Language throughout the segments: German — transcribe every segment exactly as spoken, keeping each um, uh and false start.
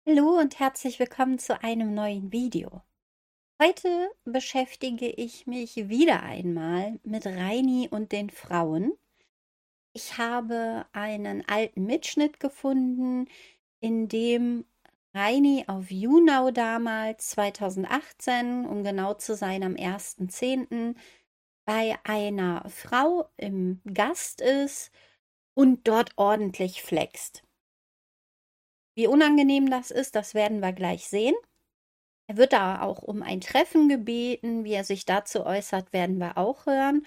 Hallo und herzlich willkommen zu einem neuen Video. Heute beschäftige ich mich wieder einmal mit Reini und den Frauen. Ich habe einen alten Mitschnitt gefunden, in dem Reini auf YouNow damals zweitausendachtzehn, um genau zu sein, am ersten zehnten bei einer Frau im Gast ist und dort ordentlich flext. Wie unangenehm das ist, das werden wir gleich sehen. Er wird da auch um ein Treffen gebeten. Wie er sich dazu äußert, werden wir auch hören.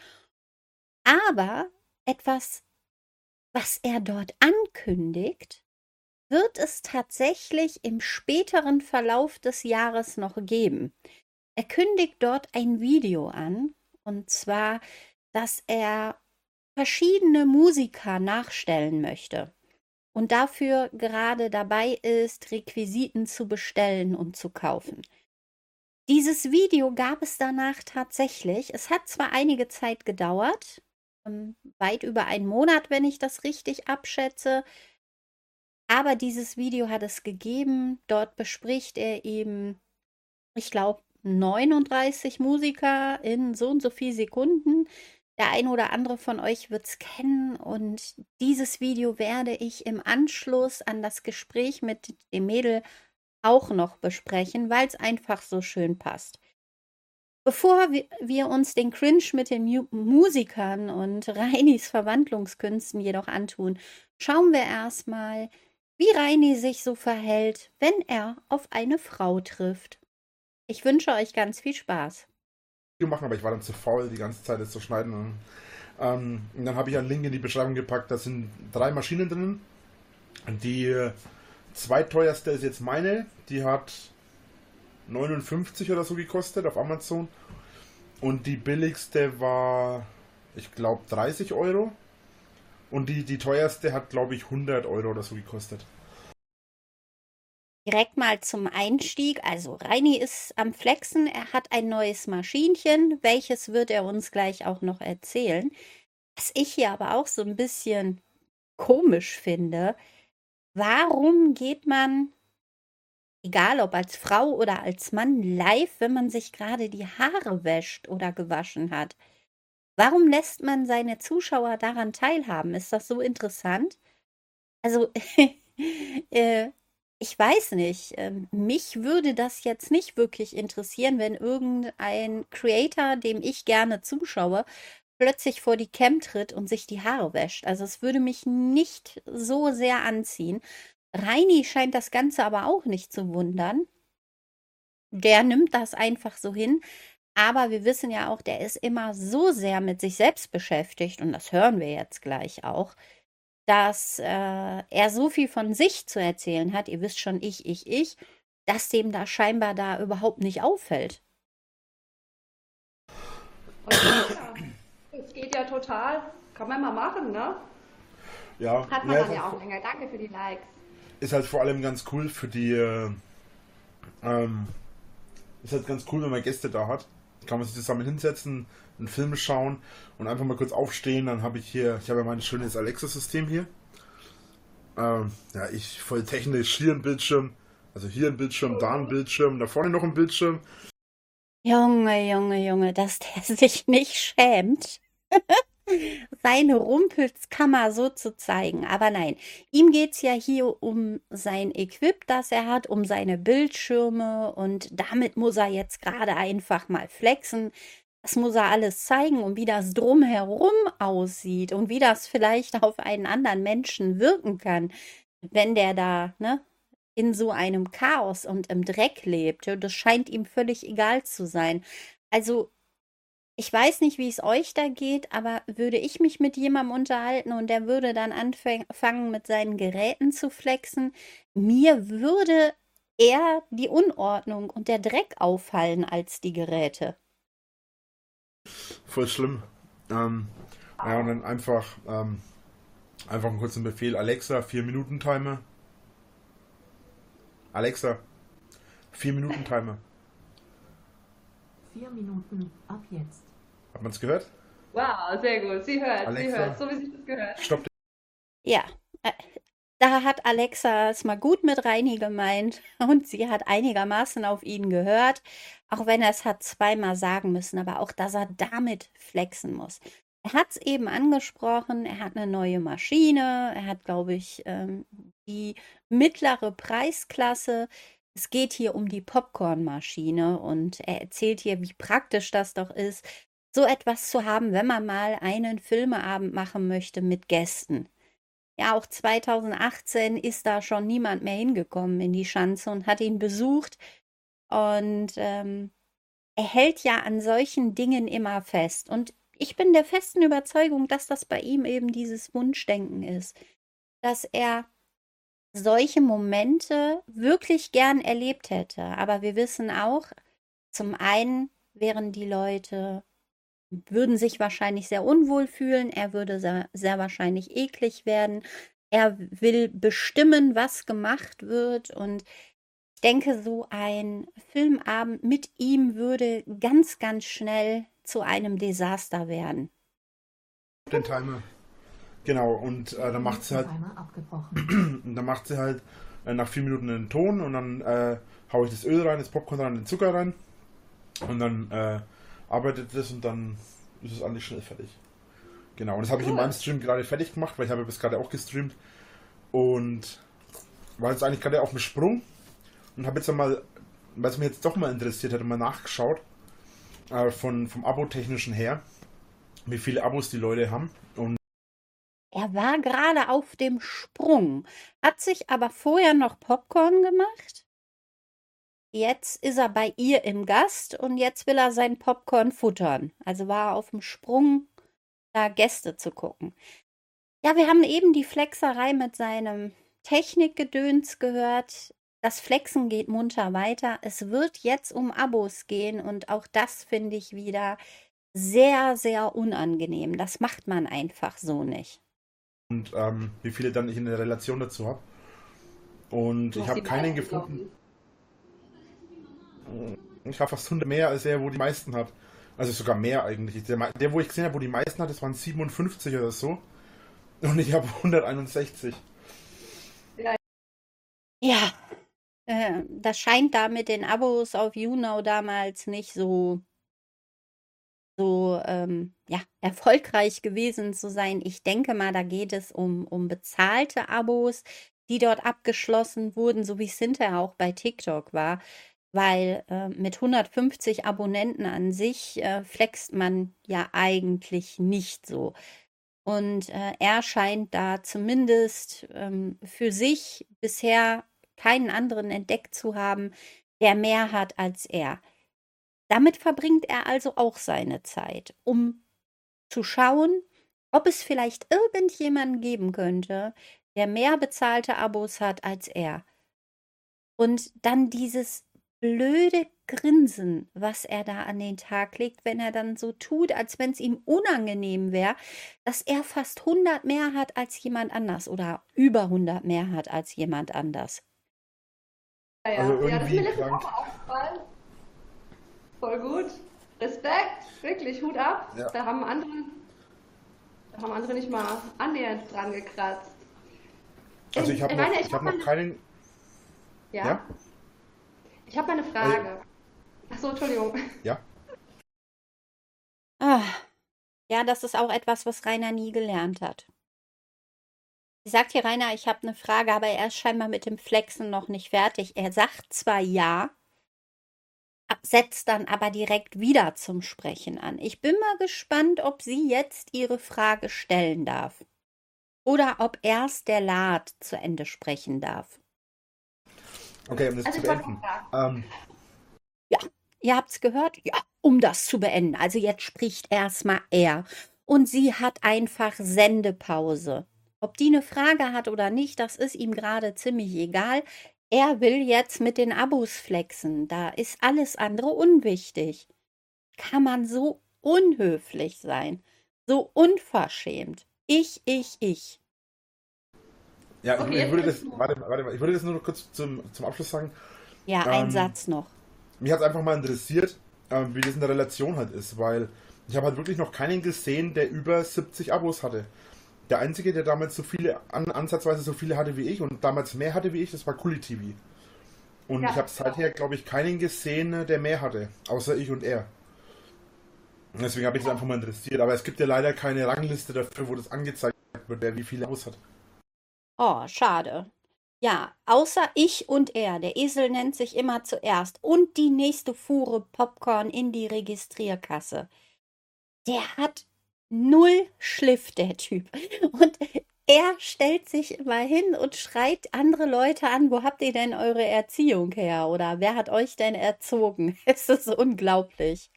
Aber etwas, was er dort ankündigt, wird es tatsächlich im späteren Verlauf des Jahres noch geben. Er kündigt dort ein Video an, und zwar, dass er verschiedene Musiker nachstellen möchte und dafür gerade dabei ist, Requisiten zu bestellen und zu kaufen. Dieses Video gab es danach tatsächlich. Es hat zwar einige Zeit gedauert, ähm, weit über einen Monat, wenn ich das richtig abschätze, aber dieses Video hat es gegeben. Dort bespricht er eben, ich glaube, neununddreißig Musiker in so und so viel Sekunden. Der eine oder andere von euch wird es kennen, und dieses Video werde ich im Anschluss an das Gespräch mit dem Mädel auch noch besprechen, weil es einfach so schön passt. Bevor wir, wir uns den Cringe mit den Mu Musikern und Reinis Verwandlungskünsten jedoch antun, schauen wir erstmal, wie Reini sich so verhält, wenn er auf eine Frau trifft. Ich wünsche euch ganz viel Spaß. Video machen, aber ich war dann zu faul, die ganze Zeit das zu schneiden. Und, ähm, und dann habe ich einen Link in die Beschreibung gepackt. Da sind drei Maschinen drin. Die äh, zweiteuerste ist jetzt meine. Die hat neunundfünfzig oder so gekostet auf Amazon. Und die billigste war, ich glaube, dreißig Euro. Und die, die teuerste hat, glaube ich, hundert Euro oder so gekostet. Direkt mal zum Einstieg. Also Reini ist am Flexen. Er hat ein neues Maschinchen. Welches wird er uns gleich auch noch erzählen. Was ich hier aber auch so ein bisschen komisch finde: Warum geht man, egal ob als Frau oder als Mann, live, wenn man sich gerade die Haare wäscht oder gewaschen hat? Warum lässt man seine Zuschauer daran teilhaben? Ist das so interessant? Also, äh, ich weiß nicht. Ähm, mich würde das jetzt nicht wirklich interessieren, wenn irgendein Creator, dem ich gerne zuschaue, plötzlich vor die Cam tritt und sich die Haare wäscht. Also es würde mich nicht so sehr anziehen. Reini scheint das Ganze aber auch nicht zu wundern. Der nimmt das einfach so hin. Aber wir wissen ja auch, der ist immer so sehr mit sich selbst beschäftigt, und das hören wir jetzt gleich auch, dass äh, er so viel von sich zu erzählen hat, ihr wisst schon, ich, ich, ich, dass dem da scheinbar da überhaupt nicht auffällt. Okay, ja. Das geht ja total. Kann man mal machen, ne? Ja, Hat man ja ist, dann halt, ja auch länger. Danke für die Likes. ist halt vor allem ganz cool für die. Äh, ähm, ist halt ganz cool, wenn man Gäste da hat. Kann man sich zusammen hinsetzen, einen Film schauen und einfach mal kurz aufstehen. Dann habe ich hier, ich habe ja mein schönes Alexa-System hier. Ähm, ja, ich voll technisch, hier ein Bildschirm, also hier ein Bildschirm, da ein Bildschirm, da vorne noch ein Bildschirm. Junge, Junge, Junge, dass der sich nicht schämt, seine Rumpelskammer so zu zeigen. Aber nein, ihm geht's ja hier um sein Equip, das er hat, um seine Bildschirme, und damit muss er jetzt gerade einfach mal flexen. Das muss er alles zeigen, und wie das drumherum aussieht und wie das vielleicht auf einen anderen Menschen wirken kann, wenn der da, ne, in so einem Chaos und im Dreck lebt. Ja, das scheint ihm völlig egal zu sein. Also, ich weiß nicht, wie es euch da geht, aber würde ich mich mit jemandem unterhalten und der würde dann anfangen, mit seinen Geräten zu flexen, mir würde eher die Unordnung und der Dreck auffallen als die Geräte. Voll schlimm. Ähm, ja, und dann einfach, ähm, einfach einen kurzen Befehl: Alexa, vier Minuten Timer. Alexa, vier Minuten Timer. Vier Minuten ab jetzt. Hat man es gehört? Wow, sehr gut. Sie hört, sie Alexa, hört, so wie sich das gehört. stopp. Ja, äh, Da hat Alexa es mal gut mit Reini gemeint und sie hat einigermaßen auf ihn gehört, auch wenn er es hat zweimal sagen müssen, aber auch, dass er damit flexen muss. Er hat es eben angesprochen, er hat eine neue Maschine, er hat, glaube ich, ähm, die mittlere Preisklasse. Es geht hier um die Popcornmaschine und er erzählt hier, wie praktisch das doch ist, so etwas zu haben, wenn man mal einen Filmeabend machen möchte mit Gästen. Ja, auch zweitausendachtzehn ist da schon niemand mehr hingekommen in die Schanze und hat ihn besucht. Und ähm, er hält ja an solchen Dingen immer fest. Und ich bin der festen Überzeugung, dass das bei ihm eben dieses Wunschdenken ist, dass er solche Momente wirklich gern erlebt hätte. Aber wir wissen auch, zum einen wären die Leute, würden sich wahrscheinlich sehr unwohl fühlen, er würde sehr, sehr wahrscheinlich eklig werden. Er will bestimmen, was gemacht wird und ich denke, so ein Filmabend mit ihm würde ganz, ganz schnell zu einem Desaster werden. Den Timer. Genau, und äh, dann macht sie halt. Und dann macht sie halt äh, nach vier Minuten den Ton und dann äh, haue ich das Öl rein, das Popcorn rein, den Zucker rein. Und dann äh, arbeitet das und dann ist es eigentlich schnell fertig. Genau, und das habe ich in meinem Stream gerade fertig gemacht, weil ich habe bis gerade auch gestreamt. Und war jetzt eigentlich gerade auf dem Sprung und habe jetzt einmal, weil es mich jetzt doch mal interessiert hat, mal nachgeschaut, äh, von, vom Abo-technischen her, wie viele Abos die Leute haben. Und Er war gerade auf dem Sprung, hat sich aber vorher noch Popcorn gemacht. Jetzt ist er bei ihr im Gast und jetzt will er sein Popcorn futtern. Also war er auf dem Sprung, da Gäste zu gucken. Ja, wir haben eben die Flexerei mit seinem Technikgedöns gehört. Das Flexen geht munter weiter. Es wird jetzt um Abos gehen und auch das finde ich wieder sehr, sehr unangenehm. Das macht man einfach so nicht. Und ähm, wie viele dann ich in der Relation dazu habe. Und ich habe keinen gefunden. Ich habe fast hundert mehr als er, wo die meisten hat. Also sogar mehr eigentlich. Der, der wo ich gesehen habe, wo die meisten hat, das waren siebenundfünfzig oder so. Und ich habe hunderteinundsechzig. Ja, ja äh, das scheint da mit den Abos auf YouNow damals nicht so, so ähm, ja, erfolgreich gewesen zu sein. Ich denke mal, da geht es um, um bezahlte Abos, die dort abgeschlossen wurden, so wie es hinterher auch bei TikTok war. Weil äh, mit hundertfünfzig Abonnenten an sich äh, flext man ja eigentlich nicht so. Und äh, er scheint da zumindest ähm, für sich bisher keinen anderen entdeckt zu haben, der mehr hat als er. Damit verbringt er also auch seine Zeit, um zu schauen, ob es vielleicht irgendjemanden geben könnte, der mehr bezahlte Abos hat als er. Und dann dieses blöde Grinsen, was er da an den Tag legt, wenn er dann so tut, als wenn es ihm unangenehm wäre, dass er fast hundert mehr hat als jemand anders oder über hundert mehr hat als jemand anders. Ja, ja. Also Ja, das ist mir irgendwie letztes krank. Mal aufgefallen. Voll gut. Respekt, wirklich, Hut ab. Ja. Da haben andere, da haben andere nicht mal annähernd dran gekratzt. Also ich habe Ähm, noch, Rainer, ich hab mal noch eine- keinen. Ja? Ja? Ich habe mal eine Frage. Ach so, Entschuldigung. Ja? Ah, ja, das ist auch etwas, was Rainer nie gelernt hat. Sie sagt hier, Rainer, ich habe eine Frage, aber er ist scheinbar mit dem Flexen noch nicht fertig. Er sagt zwar ja, setzt dann aber direkt wieder zum Sprechen an. Ich bin mal gespannt, ob sie jetzt ihre Frage stellen darf. Oder ob erst der Lad zu Ende sprechen darf. Okay, um das Also zu ich wollte beenden. fragen. Ähm, Ihr habt's gehört? Ja, um das zu beenden. Also jetzt spricht erstmal er. Und sie hat einfach Sendepause. Ob die eine Frage hat oder nicht, das ist ihm gerade ziemlich egal. Er will jetzt mit den Abos flexen. Da ist alles andere unwichtig. Kann man so unhöflich sein? So unverschämt. Ich, ich, ich. ja, ich, Okay, ich jetzt würde ist das, noch- warte, warte mal, ich würde das nur noch kurz zum, zum Abschluss sagen. Ja, ein Ähm, Satz noch. Mich hat es einfach mal interessiert, ähm, wie das in der Relation halt ist, weil ich habe halt wirklich noch keinen gesehen, der über siebzig Abos hatte. Der Einzige, der damals so viele, an, ansatzweise so viele hatte wie ich und damals mehr hatte wie ich, das war Kuli T V. Und ich Ja, habe seither, glaube ich, keinen gesehen, der mehr hatte, außer ich und er. Deswegen habe ich das einfach mal interessiert. Aber es gibt ja leider keine Rangliste dafür, wo das angezeigt wird, wer wie viele aus hat. Oh, schade. Ja, außer ich und er. Der Esel nennt sich immer zuerst. Und die nächste Fuhre Popcorn in die Registrierkasse. Der hat null Schliff, der Typ. Und er stellt sich immer hin und schreit andere Leute an, wo habt ihr denn eure Erziehung her? Oder wer hat euch denn erzogen? Es ist unglaublich.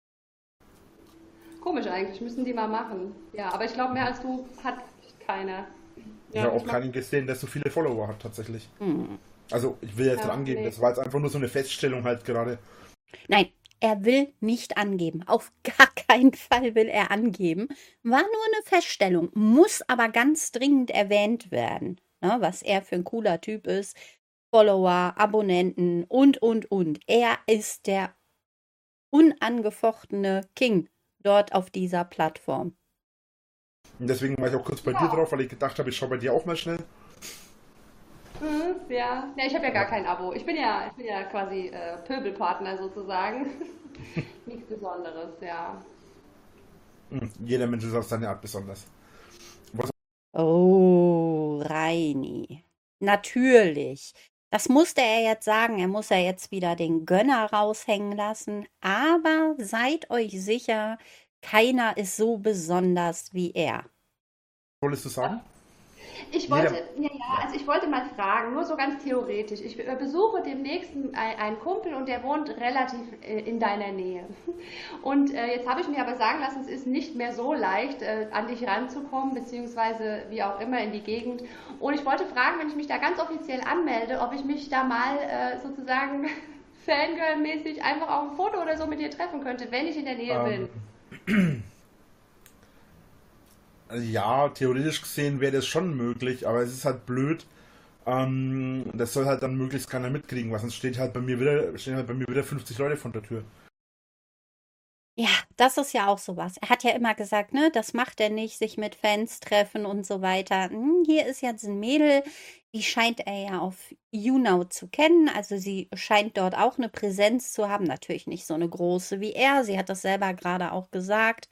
komisch eigentlich, müssen die mal machen. Ja, aber ich glaube, mehr als du hat keiner. Ich habe Ja, ich auch mach, keinen gesehen, der so viele Follower hat, tatsächlich. Hm. Also, ich will jetzt ja, dran gehen. nee. Das war jetzt einfach nur so eine Feststellung halt gerade. Nein, er will nicht angeben. Auf gar keinen Fall will er angeben. War nur eine Feststellung, muss aber ganz dringend erwähnt werden, ne, was er für ein cooler Typ ist. Follower, Abonnenten und, und, und. Er ist der unangefochtene King dort auf dieser Plattform. Und deswegen war ich auch kurz bei dir Ja. drauf, weil ich gedacht habe, ich schaue bei dir auch mal schnell. Mhm, ja. Ja, ich habe ja gar kein Abo. Ich bin ja, ich bin ja quasi äh, Pöbelpartner sozusagen. Nichts Besonderes, ja. Hm, jeder Mensch ist auf seine Art besonders. Was Oh, Reini. Natürlich. Das musste er jetzt sagen. Er muss ja jetzt wieder den Gönner raushängen lassen. Aber seid euch sicher, keiner ist so besonders wie er. wolltest du sagen? Ich Jeder. wollte, ja, ja, also ich wollte mal fragen, nur so ganz theoretisch. Ich äh, besuche demnächst einen, einen Kumpel und der wohnt relativ äh, in deiner Nähe. Und äh, jetzt habe ich mir aber sagen lassen, es ist nicht mehr so leicht, äh, an dich ranzukommen, beziehungsweise wie auch immer in die Gegend. Und ich wollte fragen, wenn ich mich da ganz offiziell anmelde, ob ich mich da mal äh, sozusagen Fangirl-mäßig einfach auf ein Foto oder so mit dir treffen könnte, wenn ich in der Nähe Ähm, bin. also ja, theoretisch gesehen wäre das schon möglich, aber es ist halt blöd. Ähm, das soll halt dann möglichst keiner mitkriegen, weil sonst steht halt bei mir wieder, stehen halt bei mir wieder fünfzig Leute vor der Tür. Ja, das ist ja auch sowas. Er hat ja immer gesagt, ne, das macht er nicht, sich mit Fans treffen und so weiter. Hm, hier ist jetzt ein Mädel, die scheint er ja auf YouNow zu kennen. Also sie scheint dort auch eine Präsenz zu haben. Natürlich nicht so eine große wie er. Sie hat das selber gerade auch gesagt.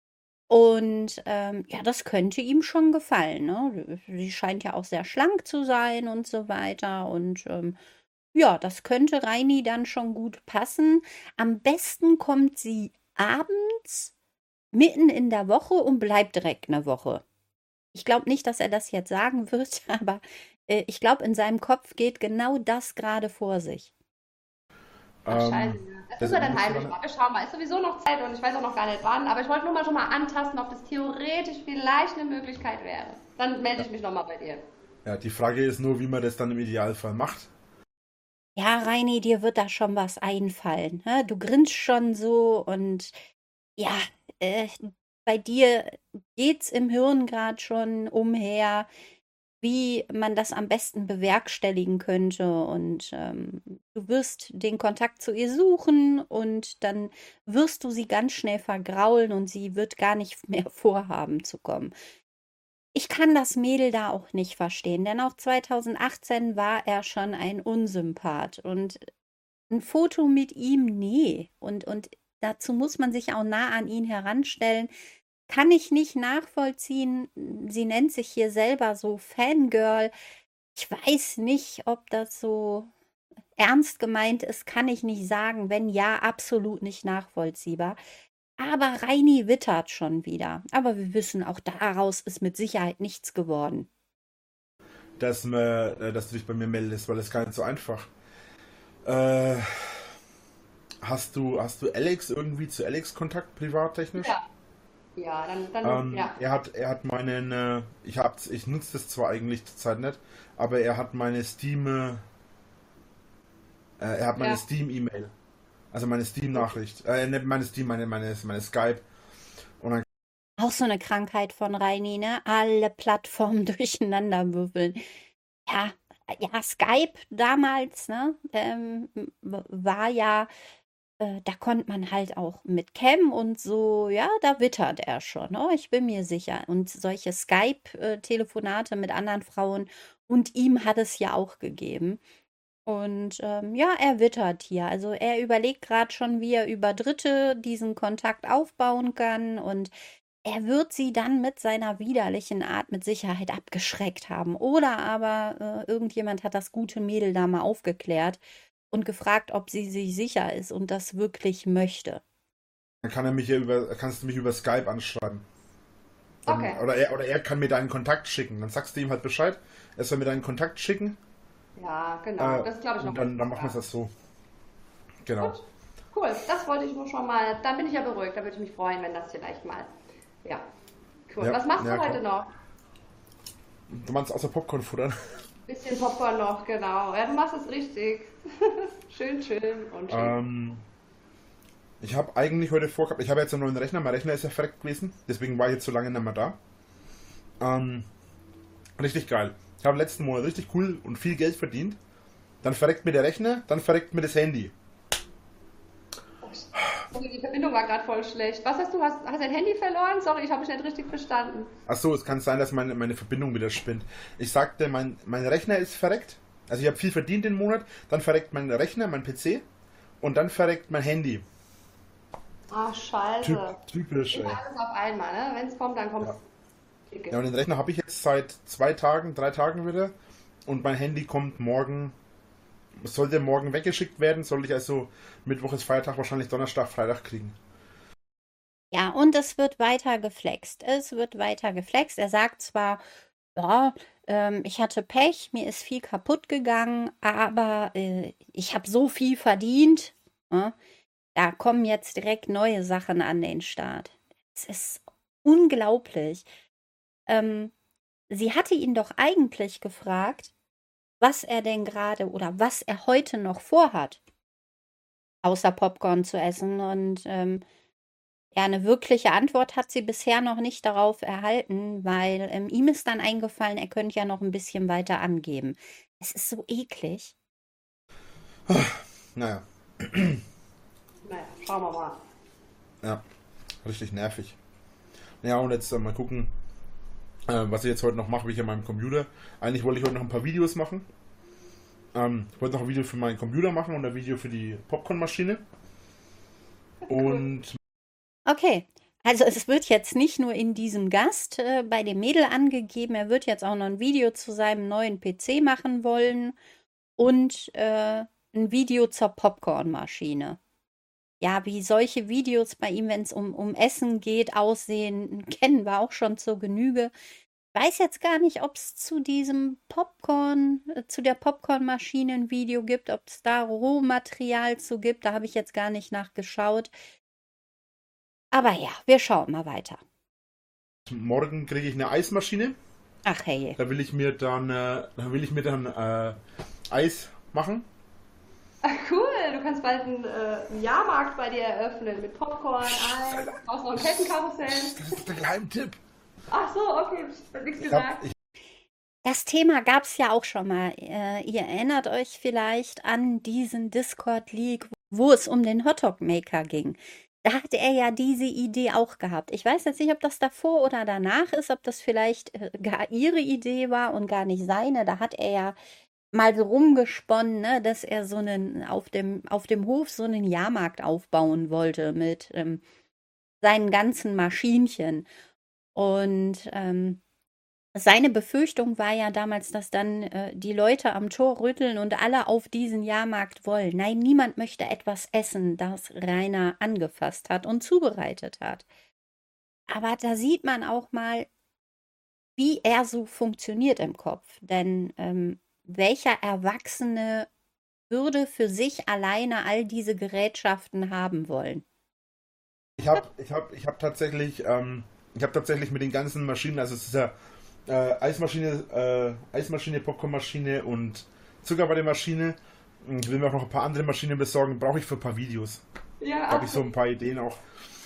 Und ähm, ja, das könnte ihm schon gefallen, ne? Sie scheint ja auch sehr schlank zu sein und so weiter. Und ähm, ja, das könnte Reini dann schon gut passen. Am besten kommt sie abends, mitten in der Woche und bleibt direkt eine Woche. Ich glaube nicht, dass er das jetzt sagen wird, aber äh, ich glaube, in seinem Kopf geht genau das gerade vor sich. Ach, scheiße. Ähm, Ja. Das das müssen wir dann musst du heimlich dann, machen. Wir schauen mal. Ist sowieso noch Zeit und ich weiß auch noch gar nicht wann. Aber ich wollte nur mal schon mal antasten, ob das theoretisch vielleicht eine Möglichkeit wäre. Dann melde ich mich nochmal bei dir. ja, die Frage ist nur, wie man das dann im Idealfall macht. Ja, Reini, dir wird da schon was einfallen. Ne? Du grinst schon so und ja, äh, bei dir geht's im Hirn gerade schon umher, wie man das am besten bewerkstelligen könnte. Und ähm, du wirst den Kontakt zu ihr suchen und dann wirst du sie ganz schnell vergraulen und sie wird gar nicht mehr vorhaben zu kommen. Ich kann das Mädel da auch nicht verstehen, denn auch zwanzig achtzehn war er schon ein Unsympath. Und ein Foto mit ihm, nee. Und, und dazu muss man sich auch nah an ihn heranstellen. Kann ich nicht nachvollziehen. Sie nennt sich hier selber so Fangirl. Ich weiß nicht, ob das so ernst gemeint ist, kann ich nicht sagen. Wenn ja, absolut nicht nachvollziehbar. Aber Reini wittert schon wieder. Aber wir wissen, auch daraus ist mit Sicherheit nichts geworden. Dass, man, äh, dass du dich bei mir meldest, weil das ist gar nicht so einfach. Äh, hast du, hast du Alex irgendwie zu Alex Kontakt, privattechnisch? Ja. Ja, dann, dann, Ähm, ja. er hat, er hat meinen, äh, ich hab's, ich nutze das zwar eigentlich zurzeit nicht, aber er hat meine Steam, äh, er hat meine Ja. Steam-E-Mail, also meine Okay. Steam-Nachricht, äh, nicht meine Steam, meine, meine, meine Skype. Und dann, Auch so eine Krankheit von Reini, ne? Alle Plattformen durcheinander würfeln. Ja, ja, Skype damals, ne? Ähm, w- war ja äh, da konnte man halt auch mit Cam und so, ja, da wittert er schon, oh, ich bin mir sicher. Und solche Skype-Telefonate mit anderen Frauen und ihm hat es ja auch gegeben. Und ähm, ja, er wittert hier. Also er überlegt gerade schon, wie er über Dritte diesen Kontakt aufbauen kann. Und er wird sie dann mit seiner widerlichen Art mit Sicherheit abgeschreckt haben. Oder aber äh, irgendjemand hat das gute Mädel da mal aufgeklärt und gefragt, ob sie sich sicher ist und das wirklich möchte. Dann kann er mich ja über, kannst du mich über Skype anschreiben. Dann, Okay. oder, er, oder er kann mir deinen Kontakt schicken. Dann sagst du ihm halt Bescheid. Er soll mir deinen Kontakt schicken. Ja, genau. Äh, Das glaube ich noch. und dann, dann machen wir das so. Genau. Gut, cool. Das wollte ich nur schon mal. Dann bin ich ja beruhigt. Da würde ich mich freuen, wenn das vielleicht mal. Ja, cool. Ja, Was machst ja, du heute komm. noch? Du meinst außer Popcorn futtern? Bisschen Popcorn noch, genau. Ja, du machst es richtig. Schön, schön und schön. Ähm, ich habe eigentlich heute vorgehabt, ich habe jetzt einen neuen Rechner. Mein Rechner ist ja verreckt gewesen. Deswegen war ich jetzt so lange nicht mehr da. Ähm, richtig geil. Ich habe letzten Monat richtig cool und viel Geld verdient. Dann verreckt mir der Rechner, dann verreckt mir das Handy. Sorry, die Verbindung war gerade voll schlecht. Was hast du? Hast, hast dein Handy verloren? Sorry, ich habe mich nicht richtig verstanden. Ach so, es kann sein, dass meine, meine Verbindung wieder spinnt. Ich sagte, mein, mein Rechner ist verreckt. Also ich habe viel verdient den Monat. Dann verreckt mein Rechner, mein P C. Und dann verreckt mein Handy. Ah, Typ, scheiße. typisch, Immer ey. alles auf einmal, ne? Wenn es kommt, dann kommt Ja. es. Ja, und den Rechner habe ich jetzt seit zwei Tagen, drei Tagen wieder. Und mein Handy kommt morgen, sollte morgen weggeschickt werden. Soll ich also, Mittwoch ist Feiertag, wahrscheinlich Donnerstag, Freitag kriegen. Ja, und es wird weiter geflext. Es wird weiter geflext. Er sagt zwar, ja, ähm, ich hatte Pech, mir ist viel kaputt gegangen, aber äh, ich habe so viel verdient. Ne? Da kommen jetzt direkt neue Sachen an den Start. Es ist unglaublich. Ähm, sie hatte ihn doch eigentlich gefragt, was er denn gerade oder was er heute noch vorhat, außer Popcorn zu essen. Und ähm, ja, eine wirkliche Antwort hat sie bisher noch nicht darauf erhalten, weil ähm, ihm ist dann eingefallen, er könnte ja noch ein bisschen weiter angeben. Es ist so eklig. Naja, Naja, schauen wir mal. ja, richtig nervig. Ja, und jetzt äh, mal gucken, äh, was ich jetzt heute noch mache, wie ich an meinem Computer. Eigentlich wollte ich heute noch ein paar Videos machen. Ähm, ich wollte noch ein Video für meinen Computer machen und ein Video für die Popcornmaschine. Und Okay, also es wird jetzt nicht nur in diesem Gast äh, bei dem Mädel angegeben, er wird jetzt auch noch ein Video zu seinem neuen P C machen wollen und äh, ein Video zur Popcornmaschine. Ja, wie solche Videos bei ihm, wenn es um, um Essen geht, aussehen, kennen wir auch schon zur Genüge. Ich weiß jetzt gar nicht, ob es zu diesem Popcorn, äh, zu der Popcornmaschine ein Video gibt, ob es da Rohmaterial zu gibt. Da habe ich jetzt gar nicht nachgeschaut. Aber ja, wir schauen mal weiter. morgen kriege ich eine Eismaschine. Ach hey. Da will ich mir dann, äh, da will ich mir dann äh, Eis machen. Ach, cool, du kannst bald einen, äh, einen Jahrmarkt bei dir eröffnen mit Popcorn, Eis, brauchst noch ein Kettenkarussell. Das ist der Geheimtipp. Ach so, okay, ich hab nichts Ich hab, gesagt. ich, Das Thema gab es ja auch schon mal. Äh, ihr erinnert euch vielleicht an diesen Discord-Leak, wo es um den Hotdog-Maker ging. Da hatte er ja diese Idee auch gehabt. Ich weiß jetzt nicht, ob das davor oder danach ist, ob das vielleicht äh, gar ihre Idee war und gar nicht seine. Da hat er ja mal so rumgesponnen, ne, dass er so einen auf dem, auf dem Hof so einen Jahrmarkt aufbauen wollte mit ähm, seinen ganzen Maschinchen. Und ähm, seine Befürchtung war ja damals, dass dann äh, die Leute am Tor rütteln und alle auf diesen Jahrmarkt wollen. Nein, niemand möchte etwas essen, das Rainer angefasst hat und zubereitet hat. Aber da sieht man auch mal, wie er so funktioniert im Kopf. Denn ähm, welcher Erwachsene würde für sich alleine all diese Gerätschaften haben wollen? ich habe ich hab, ich hab tatsächlich, ähm, ich habe tatsächlich mit den ganzen Maschinen, also es ist ja äh, Eismaschine, äh, Eismaschine, Popcornmaschine und Zuckerwattemaschine. Ich will mir auch noch ein paar andere Maschinen besorgen, brauche ich für ein paar Videos. Ja, Da habe ich so absolut. ein paar Ideen auch.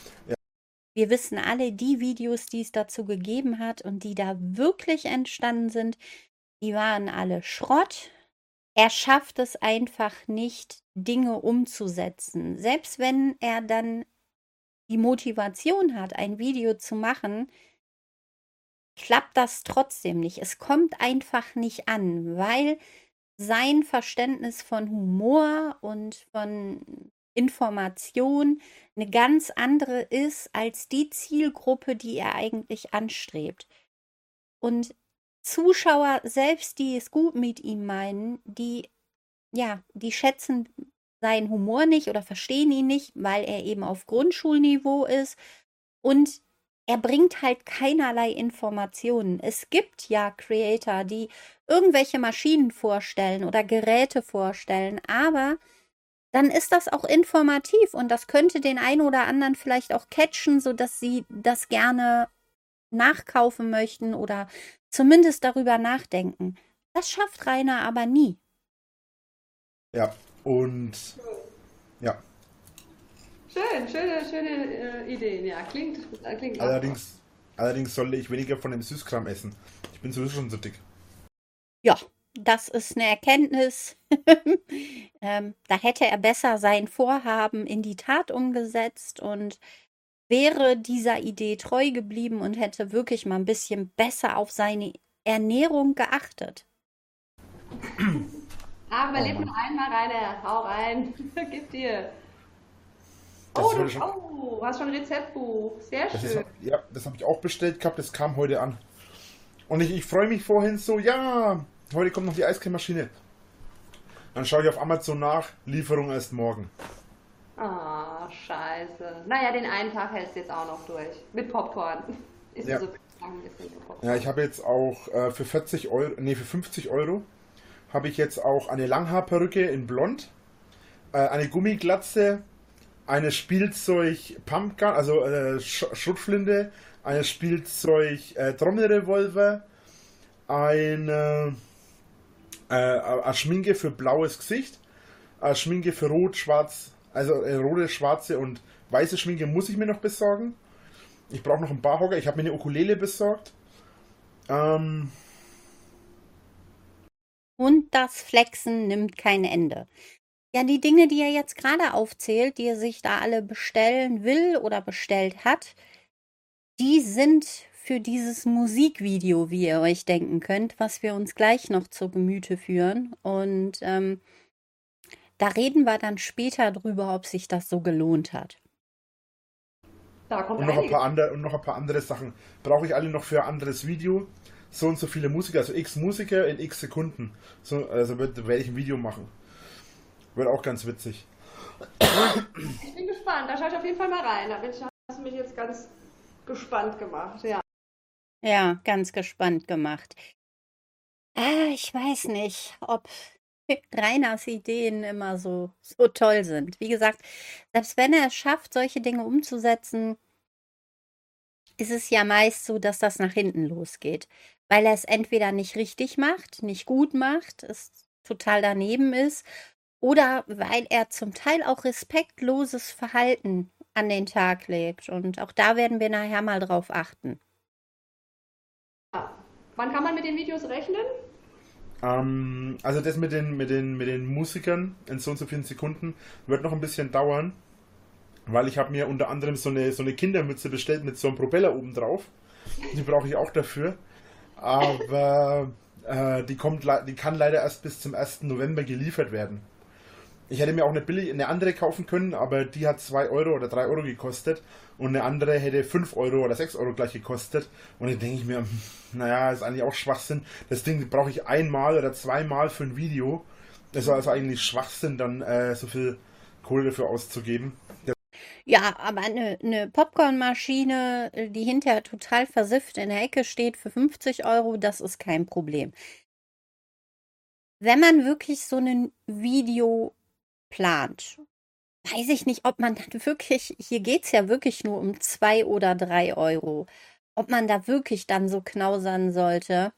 Wir wissen alle, die Videos, die es dazu gegeben hat und die da wirklich entstanden sind, die waren alle Schrott. er schafft es einfach nicht, Dinge umzusetzen. Selbst wenn er dann die Motivation hat, ein Video zu machen, klappt das trotzdem nicht. Es kommt einfach nicht an, weil sein Verständnis von Humor und von Information eine ganz andere ist als die Zielgruppe, die er eigentlich anstrebt. Und Zuschauer, selbst die es gut mit ihm meinen, die, ja, die schätzen seinen Humor nicht oder verstehen ihn nicht, weil er eben auf Grundschulniveau ist und er bringt halt keinerlei Informationen. Es gibt ja Creator, die irgendwelche Maschinen vorstellen oder Geräte vorstellen, aber dann ist das auch informativ und das könnte den einen oder anderen vielleicht auch catchen, sodass sie das gerne nachkaufen möchten oder zumindest darüber nachdenken. Das schafft Rainer aber nie. Ja, und ja. Schön, schöne, schöne äh, Ideen, ja. Klingt, äh, klingt Allerdings, allerdings soll ich weniger von dem Süßkram essen. Ich bin sowieso schon so dick. Ja, das ist eine Erkenntnis. ähm, da hätte er besser sein Vorhaben in die Tat umgesetzt und wäre dieser Idee treu geblieben und hätte wirklich mal ein bisschen besser auf seine Ernährung geachtet. Aber Oh lebt Mann. nur einmal, Rainer. Hau rein. Gib dir. Das Oh, du wurde schon- oh, hast schon ein Rezeptbuch. Sehr Das ist, schön. ja, das habe ich auch bestellt gehabt, das kam heute an. Und ich, ich freue mich vorhin so, ja, heute kommt noch die Eiscrememaschine. Dann schaue ich auf Amazon nach, Lieferung erst morgen. Ah, scheiße. Naja, den einen Tag hältst du jetzt auch noch durch. Mit Popcorn. Ist Ja. so lang ein bisschen so Popcorn. Ja, ich habe jetzt auch äh, für vierzig Euro, nee, für fünfzig Euro habe ich jetzt auch eine Langhaarperücke in Blond, äh, eine Gummiglatze, eine Spielzeug Pumpgun, also äh, Sch Schrotflinte, eine Spielzeug äh, Trommelrevolver, eine, äh, eine Schminke für blaues Gesicht, eine Schminke für rot, schwarz, also äh, rote, schwarze und weiße Schminke muss ich mir noch besorgen. Ich brauche noch einen Barhocker, ich habe mir eine Ukulele besorgt. Ähm, Und das Flexen nimmt kein Ende. Ja, die Dinge, die er jetzt gerade aufzählt, die er sich da alle bestellen will oder bestellt hat, die sind für dieses Musikvideo, wie ihr euch denken könnt, was wir uns gleich noch zu Gemüte führen. Und ähm, da reden wir dann später drüber, ob sich das so gelohnt hat. Da kommt und, noch ein einiges. paar andere, und noch ein paar andere Sachen. Brauche ich alle noch für ein anderes Video. So und so viele Musiker, also x Musiker in x Sekunden. So, also werde ich ein Video machen. Wird auch ganz witzig. Ich bin gespannt. Da schaue ich auf jeden Fall mal rein. Da bin ich, hast du mich jetzt ganz gespannt gemacht. Ja. Ja, ganz gespannt gemacht. Ah, ich weiß nicht, ob Rainers Ideen immer so, so toll sind. Wie gesagt, selbst wenn er es schafft, solche Dinge umzusetzen, ist es ja meist so, dass das nach hinten losgeht. Weil er es entweder nicht richtig macht, nicht gut macht, es total daneben ist, oder weil er zum Teil auch respektloses Verhalten an den Tag legt. Und auch da werden wir nachher mal drauf achten. Wann kann man mit den Videos rechnen? Ähm, also das mit den, mit, den, mit den Musikern in so und so vielen Sekunden wird noch ein bisschen dauern, weil ich habe mir unter anderem so eine, so eine Kindermütze bestellt mit so einem Propeller oben drauf. Die brauche ich auch dafür. Aber äh, die, kommt, le- die kann leider erst bis zum ersten November geliefert werden. Ich hätte mir auch eine, billig, eine andere kaufen können, aber die hat zwei Euro oder drei Euro gekostet und eine andere hätte fünf Euro oder sechs Euro gleich gekostet. Und dann denke ich mir, hm, naja, ist eigentlich auch Schwachsinn. Das Ding brauche ich einmal oder zweimal für ein Video. Das ist also eigentlich Schwachsinn, dann äh, so viel Kohle dafür auszugeben. Ja, aber eine, eine Popcornmaschine, äh, die hinterher total versifft in der Ecke steht für fünfzig Euro, das ist kein Problem. Wenn man wirklich so ein Video plant, weiß ich nicht, ob man dann wirklich, hier geht es ja wirklich nur um zwei oder drei Euro, ob man da wirklich dann so knausern sollte.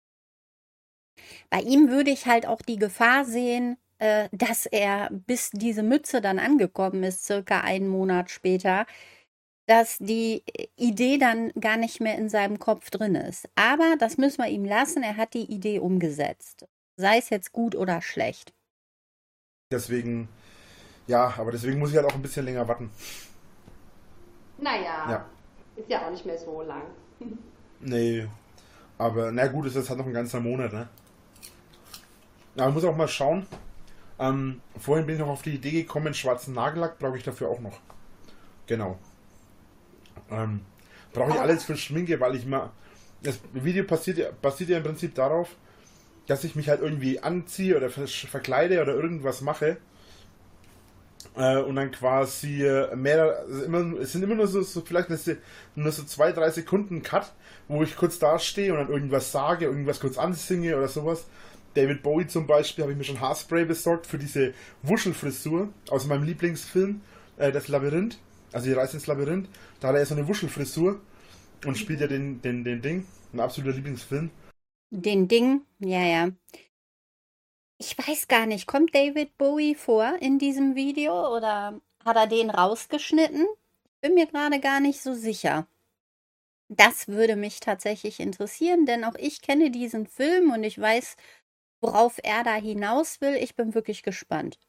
Bei ihm würde ich halt auch die Gefahr sehen, äh, dass er, bis diese Mütze dann angekommen ist, circa einen Monat später, dass die Idee dann gar nicht mehr in seinem Kopf drin ist. Aber das müssen wir ihm lassen, er hat die Idee umgesetzt. sei es jetzt gut oder schlecht. Deswegen, ja, aber deswegen muss ich halt auch ein bisschen länger warten. Naja, Ja, ist ja auch nicht mehr so lang. nee, aber na gut, es ist halt noch ein ganzer Monat, ne? Aber ich muss auch mal schauen. Ähm, vorhin bin ich noch auf die Idee gekommen, schwarzen Nagellack brauche ich dafür auch noch. Genau. Ähm, brauche ich Aber alles für Schminke, weil ich mal. Das Video passiert ja, basiert ja im Prinzip darauf, dass ich mich halt irgendwie anziehe oder ver verkleide oder irgendwas mache. Äh, und dann quasi äh, mehr, also immer, es sind immer nur so, so vielleicht eine, nur so zwei, drei Sekunden Cut, wo ich kurz dastehe und dann irgendwas sage, irgendwas kurz ansinge oder sowas. David Bowie zum Beispiel habe ich mir schon Haarspray besorgt für diese Wuschelfrisur aus meinem Lieblingsfilm, äh, das Labyrinth, also die Reise ins Labyrinth. Da hat er ja so eine Wuschelfrisur und spielt ja den, den, den Ding, ein absoluter Lieblingsfilm. Den Ding, ja, ja. Ich weiß gar nicht, kommt David Bowie vor in diesem Video oder hat er den rausgeschnitten? Bin mir gerade gar nicht so sicher. Das würde mich tatsächlich interessieren, denn auch ich kenne diesen Film und ich weiß, worauf er da hinaus will. Ich bin wirklich gespannt.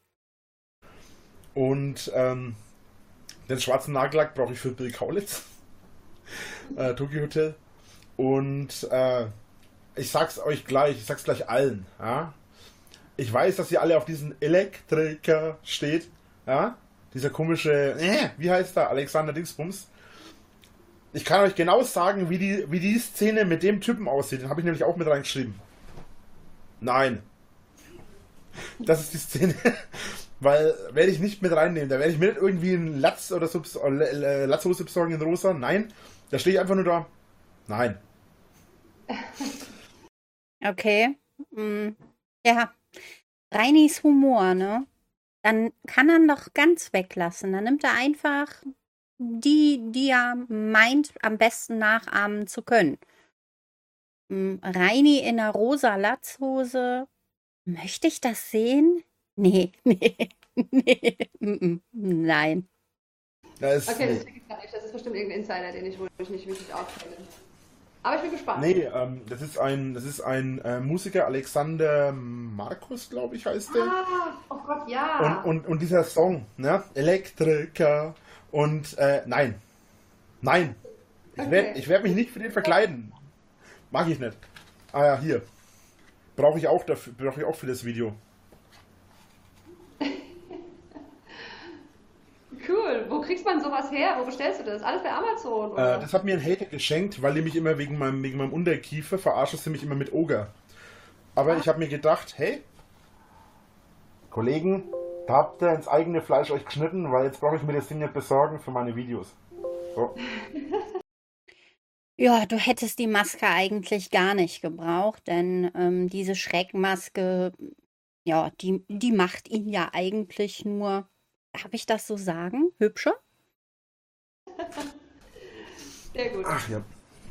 Und ähm, den schwarzen Nagellack brauche ich für Bill Kaulitz, äh, Tokyo Hotel. Und äh, ich sag's euch gleich, ich sag's gleich allen, ja. Ich weiß, dass ihr alle auf diesen Elektriker steht, ja. Dieser komische, äh, wie heißt der? Alexander Dingsbums. Ich kann euch genau sagen, wie die, wie die Szene mit dem Typen aussieht. Den habe ich nämlich auch mit reingeschrieben. Nein. Das ist die Szene. Weil, werde ich nicht mit reinnehmen. Da werde ich mir nicht irgendwie einen Latz oder so, äh, Latzhose besorgen in rosa. Nein. Da stehe ich einfach nur da. Nein. Okay. Hm. Ja. Reinis Humor, ne? Dann kann er ihn doch ganz weglassen. Dann nimmt er einfach die, die er meint, am besten nachahmen zu können. Hm, Reini in einer rosa Latzhose. Möchte ich das sehen? Nee, nee, nee, mm, mm, nein. Das ist, Okay, nee. das check ich gar nicht. Das ist bestimmt irgendein Insider, den ich wohl nicht wirklich auskenne. Aber ich bin gespannt. Nee, ähm, das ist ein, das ist ein äh, Musiker, Alexander Markus, glaube ich, heißt der. Ah, oh Gott, Und, ja. und, und dieser Song, ne? Elektriker. Und äh, nein. Nein. Ich werde Okay. ich werd mich nicht für den verkleiden. Mag ich nicht. Ah ja, hier. Brauche ich auch dafür, brauche ich auch für das Video. Cool. Wo kriegst man sowas her? Wo bestellst du das? Alles bei Amazon, Äh, oder? das hat mir ein Hater geschenkt, weil die mich immer wegen meinem, wegen meinem Unterkiefer verarschen sie mich immer mit Oger. Aber ich habe mir gedacht, hey, Kollegen, da habt ihr ins eigene Fleisch euch geschnitten, weil jetzt brauche ich mir das Ding nicht besorgen für meine Videos. So. Ja, du hättest die Maske eigentlich gar nicht gebraucht, denn ähm, diese Schreckmaske, ja, die, die macht ihn ja eigentlich nur, darf ich das so sagen, hübscher? Sehr gut. Ach ja.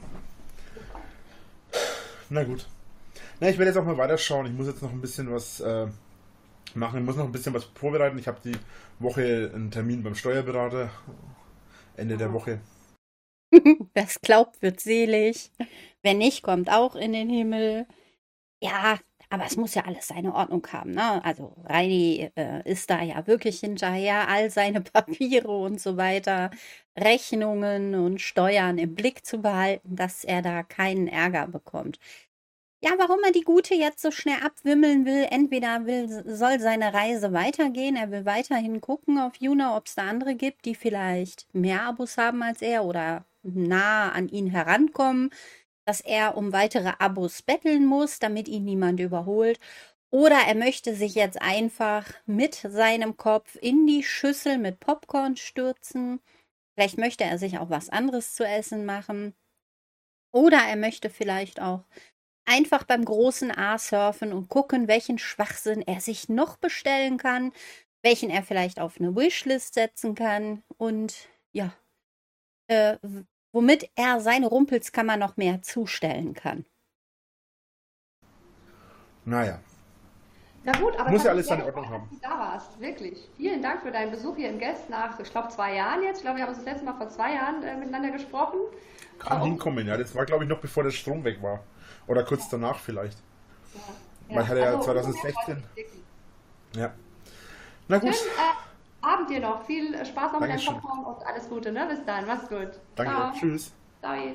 Na gut. Na, ich werde jetzt auch mal weiterschauen. Ich muss jetzt noch ein bisschen was äh, machen. Ich muss noch ein bisschen was vorbereiten. Ich habe die Woche einen Termin beim Steuerberater. Ende der Woche. Wer es glaubt, wird selig. Wer nicht, kommt auch in den Himmel. Ja, aber es muss ja alles seine Ordnung haben, ne? Also Reini äh, ist da ja wirklich hinterher, all seine Papiere und so weiter, Rechnungen und Steuern im Blick zu behalten, dass er da keinen Ärger bekommt. Ja, warum er die Gute jetzt so schnell abwimmeln will, entweder will, soll seine Reise weitergehen, er will weiterhin gucken auf Juna, ob es da andere gibt, die vielleicht mehr Abos haben als er oder nah an ihn herankommen, dass er um weitere Abos betteln muss, damit ihn niemand überholt. Oder er möchte sich jetzt einfach mit seinem Kopf in die Schüssel mit Popcorn stürzen. Vielleicht möchte er sich auch was anderes zu essen machen. Oder er möchte vielleicht auch einfach beim großen A surfen und gucken, welchen Schwachsinn er sich noch bestellen kann, welchen er vielleicht auf eine Wishlist setzen kann und ja, äh, womit er seine Rumpelskammer noch mehr zustellen kann. Naja. Na gut, aber Muss es ja hat alles mich seine sehr Ordnung gefreut, haben. dass du da warst. Wirklich. Vielen Dank für deinen Besuch hier im Guest nach, ich glaube, zwei Jahren jetzt. Ich glaube, wir haben uns das letzte Mal vor zwei Jahren äh, miteinander gesprochen. Kann Äh, um- hinkommen, ja. Das war, glaube ich, noch bevor der Strom weg war. Oder kurz danach vielleicht. Weil ich Ja, hatte ja also zweitausendsechzehn. Ja. Na gut. schönen äh, Abend dir noch. Viel Spaß noch mit deinem Dankeschön. Popcorn und alles Gute, ne? Bis dann. Mach's gut. Danke. Ciao. Tschüss. Ciao.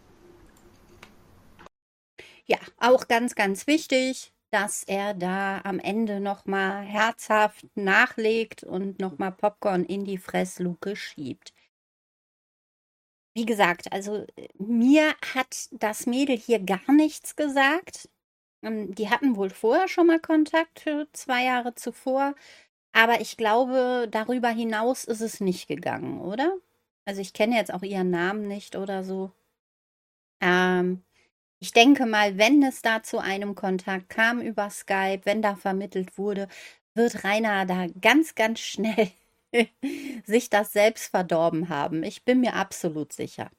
Ja, auch ganz, ganz wichtig, dass er da am Ende nochmal herzhaft nachlegt und nochmal Popcorn in die Fressluke schiebt. Wie gesagt, also äh, mir hat das Mädel hier gar nichts gesagt. Ähm, Die hatten wohl vorher schon mal Kontakt für zwei Jahre zuvor, aber ich glaube, darüber hinaus ist es nicht gegangen, oder? Also ich kenne jetzt auch ihren Namen nicht oder so. Ähm, Ich denke mal, wenn es da zu einem Kontakt kam über Skype, wenn da vermittelt wurde, wird Rainer da ganz, ganz schnell sich das selbst verdorben haben. Ich bin mir absolut sicher.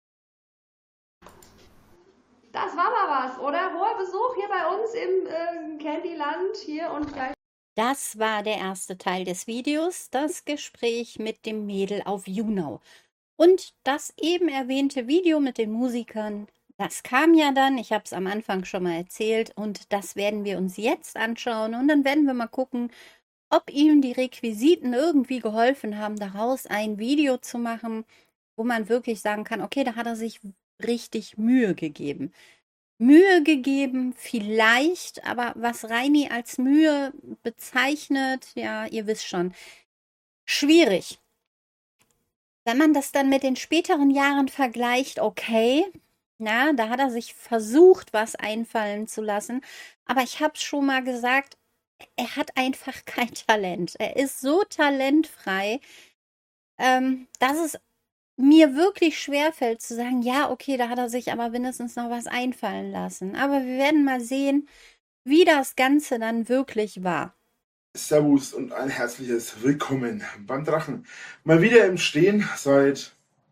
Das war mal was, oder? Hoher Besuch hier bei uns im äh, Candyland hier und gleich. Das war der erste Teil des Videos, das Gespräch mit dem Mädel auf YouNow. Und das eben erwähnte Video mit den Musikern, das kam ja dann, ich habe es am Anfang schon mal erzählt, und das werden wir uns jetzt anschauen. Und dann werden wir mal gucken, ob ihm die Requisiten irgendwie geholfen haben, daraus ein Video zu machen, wo man wirklich sagen kann, okay, da hat er sich richtig Mühe gegeben. Mühe gegeben, vielleicht, aber was Reini als Mühe bezeichnet, ja, ihr wisst schon, schwierig. Wenn man das dann mit den späteren Jahren vergleicht, okay, na, da hat er sich versucht, was einfallen zu lassen, aber ich habe es schon mal gesagt, er hat einfach kein Talent. Er ist so talentfrei, ähm, dass es mir wirklich schwerfällt zu sagen, ja, okay, da hat er sich aber mindestens noch was einfallen lassen. Aber wir werden mal sehen, wie das Ganze dann wirklich war. Servus und ein herzliches Willkommen beim Drachen. Mal wieder im Stehen seit,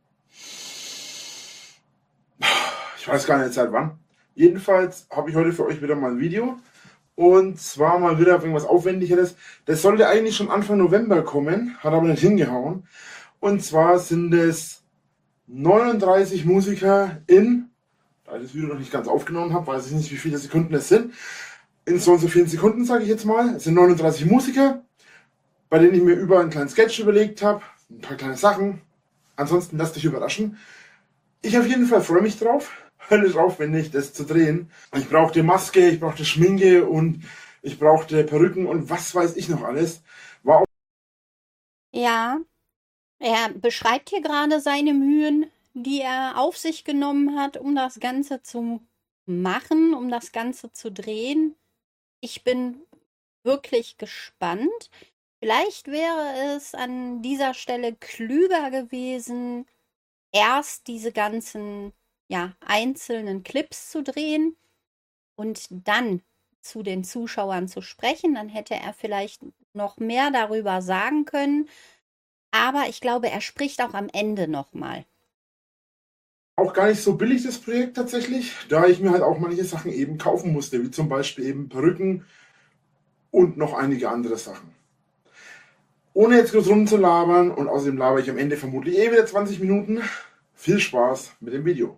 ich weiß gar nicht seit wann. Jedenfalls habe ich heute für euch wieder mal ein Video. Und zwar mal wieder auf irgendwas Aufwendigeres. Das sollte eigentlich schon Anfang November kommen, hat aber nicht hingehauen. Und zwar sind es neununddreißig Musiker in, da ich das Video noch nicht ganz aufgenommen habe, weiß ich nicht, wie viele Sekunden es sind. In so und so vielen Sekunden, sage ich jetzt mal. Es sind neununddreißig Musiker, bei denen ich mir über einen kleinen Sketch überlegt habe. Ein paar kleine Sachen. Ansonsten lasst euch überraschen. Ich auf jeden Fall freue mich drauf. Höllisch aufwendig, das zu drehen. Ich brauchte Maske, ich brauchte Schminke und ich brauchte Perücken und was weiß ich noch alles. War auch Ja, er beschreibt hier gerade seine Mühen, die er auf sich genommen hat, um das Ganze zu machen, um das Ganze zu drehen. Ich bin wirklich gespannt. Vielleicht wäre es an dieser Stelle klüger gewesen, erst diese ganzen, ja, einzelnen Clips zu drehen und dann zu den Zuschauern zu sprechen. Dann hätte er vielleicht noch mehr darüber sagen können. Aber ich glaube, er spricht auch am Ende nochmal. auch gar nicht so billig, das Projekt tatsächlich, da ich mir halt auch manche Sachen eben kaufen musste, wie zum Beispiel eben Perücken und noch einige andere Sachen. Ohne jetzt groß rumzulabern und außerdem labere ich am Ende vermutlich eh wieder zwanzig Minuten. Viel Spaß mit dem Video.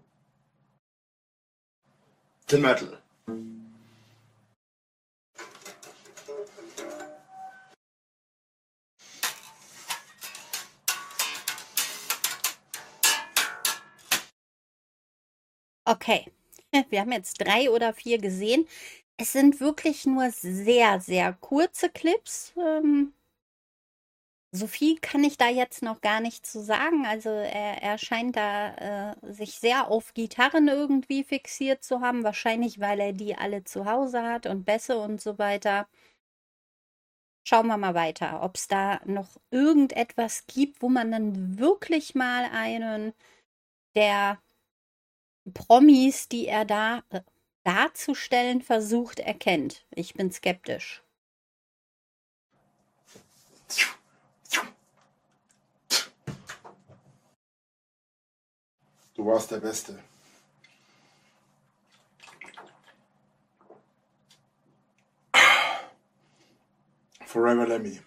The Metal. Okay, wir haben jetzt drei oder vier gesehen. Es sind wirklich nur sehr, sehr kurze Clips. Ähm, so viel kann ich da jetzt noch gar nicht zu sagen. Also er, er scheint da äh, sich sehr auf Gitarren irgendwie fixiert zu haben. Wahrscheinlich, weil er die alle zu Hause hat und Bässe und so weiter. Schauen wir mal weiter, ob es da noch irgendetwas gibt, wo man dann wirklich mal einen der Promis, die er da äh, darzustellen versucht, erkennt. Ich bin skeptisch. Du warst der Beste. Forever Lemmy.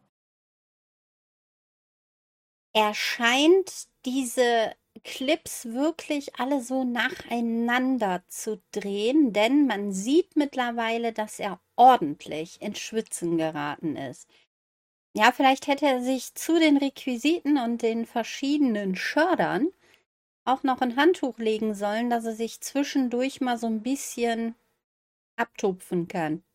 Er scheint diese Clips wirklich alle so nacheinander zu drehen, denn man sieht mittlerweile, dass er ordentlich ins Schwitzen geraten ist. Ja, vielleicht hätte er sich zu den Requisiten und den verschiedenen Schördern auch noch ein Handtuch legen sollen, dass er sich zwischendurch mal so ein bisschen abtupfen kann.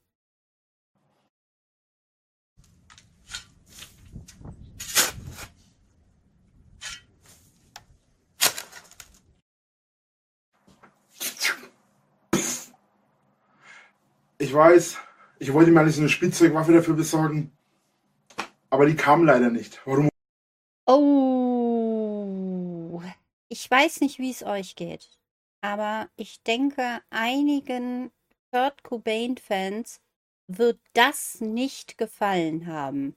Ich weiß, ich wollte mir eigentlich so eine Spielzeugwaffe dafür besorgen, aber die kam leider nicht. Warum? Oh, ich weiß nicht, wie es euch geht, aber ich denke, einigen Kurt Cobain-Fans wird das nicht gefallen haben.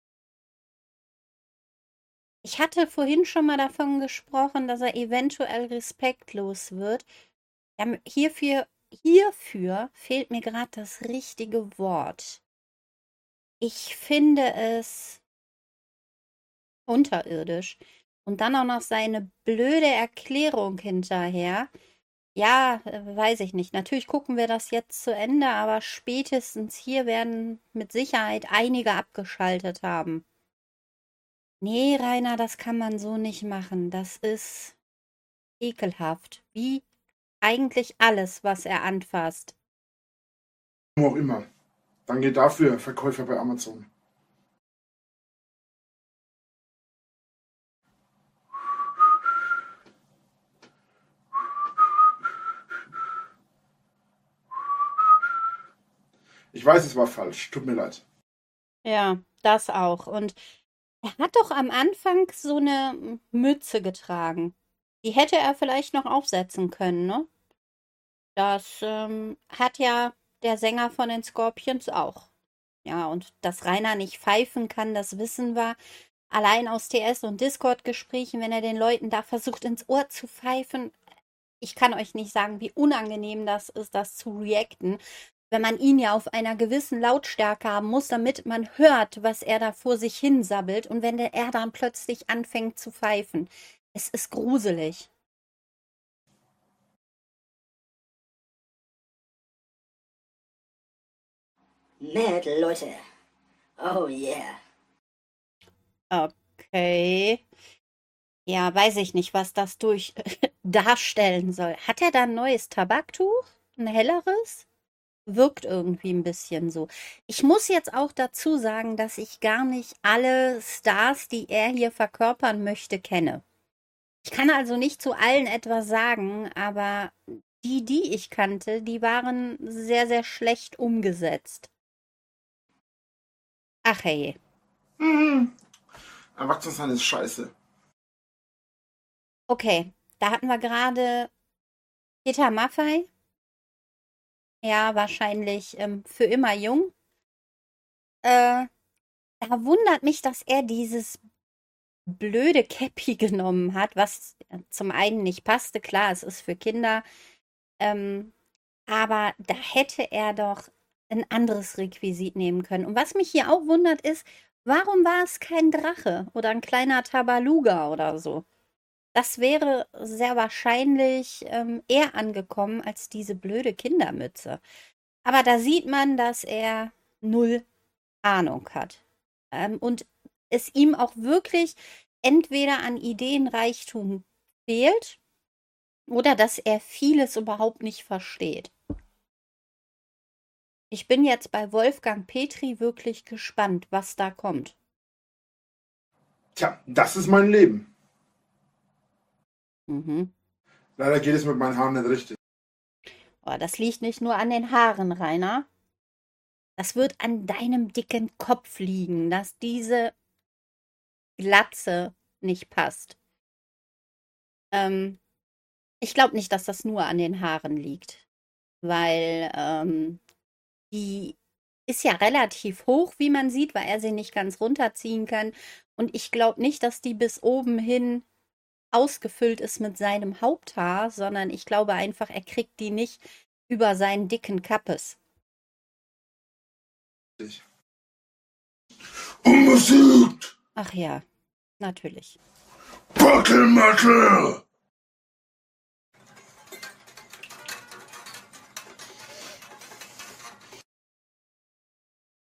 Ich hatte vorhin schon mal davon gesprochen, dass er eventuell respektlos wird. Ja, hierfür, hierfür fehlt mir gerade das richtige Wort. Ich finde es unterirdisch. Und dann auch noch seine blöde Erklärung hinterher. Ja, äh, weiß ich nicht. Natürlich gucken wir das jetzt zu Ende, aber spätestens hier werden mit Sicherheit einige abgeschaltet haben. Nee, Rainer, das kann man so nicht machen. Das ist ekelhaft. Wie eigentlich alles, was er anfasst. Warum auch immer. Danke dafür, Verkäufer bei Amazon. Ich weiß, es war falsch. Tut mir leid. Ja, das auch. Und er hat doch am Anfang so eine Mütze getragen. Die hätte er vielleicht noch aufsetzen können, ne? Das ähm, hat ja der Sänger von den Scorpions auch. Ja, und dass Rainer nicht pfeifen kann, das wissen wir. Allein aus T S- und Discord-Gesprächen, wenn er den Leuten da versucht, ins Ohr zu pfeifen. Ich kann euch nicht sagen, wie unangenehm das ist, das zu reacten, wenn man ihn ja auf einer gewissen Lautstärke haben muss, damit man hört, was er da vor sich hin sabbelt. Und wenn der, er dann plötzlich anfängt zu pfeifen. Es ist gruselig. Metal, Leute. Oh yeah. Okay. Ja, weiß ich nicht, was das durch darstellen soll. Hat er da ein neues Tabaktuch? Ein helleres? Wirkt irgendwie ein bisschen so. Ich muss jetzt auch dazu sagen, dass ich gar nicht alle Stars, die er hier verkörpern möchte, kenne. Ich kann also nicht zu allen etwas sagen, aber die, die ich kannte, die waren sehr, sehr schlecht umgesetzt. Ach hey. Mhm. Erwachsensein ist scheiße. Okay, da hatten wir gerade Peter Maffay. Ja, wahrscheinlich ähm, für immer jung. Äh, da wundert mich, dass er dieses blöde Cappy genommen hat, was äh, zum einen nicht passte. Klar, es ist für Kinder. Ähm, aber da hätte er doch ein anderes Requisit nehmen können. Und was mich hier auch wundert ist, warum war es kein Drache oder ein kleiner Tabaluga oder so? Das wäre sehr wahrscheinlich ähm, eher angekommen als diese blöde Kindermütze. Aber da sieht man, dass er null Ahnung hat. Ähm, und es ihm auch wirklich entweder an Ideenreichtum fehlt oder dass er vieles überhaupt nicht versteht. Ich bin jetzt bei Wolfgang Petri wirklich gespannt, was da kommt. Tja, das ist mein Leben. Mhm. Leider geht es mit meinen Haaren nicht richtig. Oh, das liegt nicht nur an den Haaren, Rainer. Das wird an deinem dicken Kopf liegen, dass diese Glatze nicht passt. Ähm, ich glaube nicht, dass das nur an den Haaren liegt, weil ähm, die ist ja relativ hoch, wie man sieht, weil er sie nicht ganz runterziehen kann. Und ich glaube nicht, dass die bis oben hin ausgefüllt ist mit seinem Haupthaar, sondern ich glaube einfach, er kriegt die nicht über seinen dicken Kappes. Unbesiegt! Ach ja, natürlich. Buckle Metal!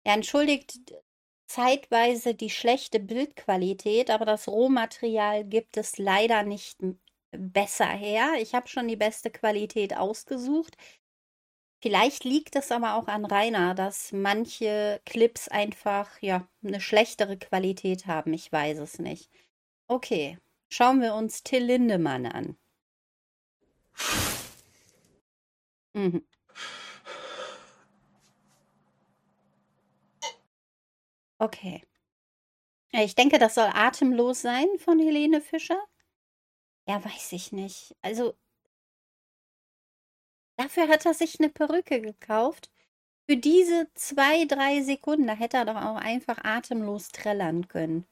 Ja, entschuldigt zeitweise die schlechte Bildqualität, aber das Rohmaterial gibt es leider nicht m- besser her. Ich habe schon die beste Qualität ausgesucht. Vielleicht liegt es aber auch an Rainer, dass manche Clips einfach, ja, eine schlechtere Qualität haben. Ich weiß es nicht. Okay, schauen wir uns Till Lindemann an. Mhm. Okay. Ja, ich denke, das soll Atemlos sein von Helene Fischer. Ja, weiß ich nicht. Also dafür hat er sich eine Perücke gekauft. Für diese zwei, drei Sekunden, da hätte er doch auch einfach atemlos trällern können.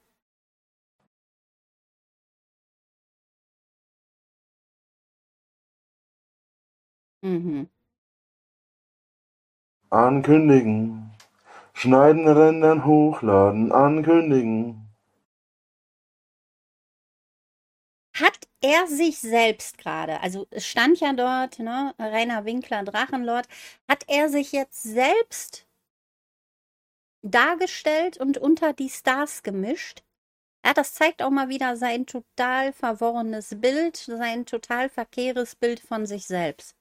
Mhm. Ankündigen. Schneiden, rendern, hochladen, ankündigen. Hat er sich selbst gerade, also es stand ja dort, ne, Rainer Winkler, Drachenlord, hat er sich jetzt selbst dargestellt und unter die Stars gemischt? Ja, das zeigt auch mal wieder sein total verworrenes Bild, sein total verkehres Bild von sich selbst.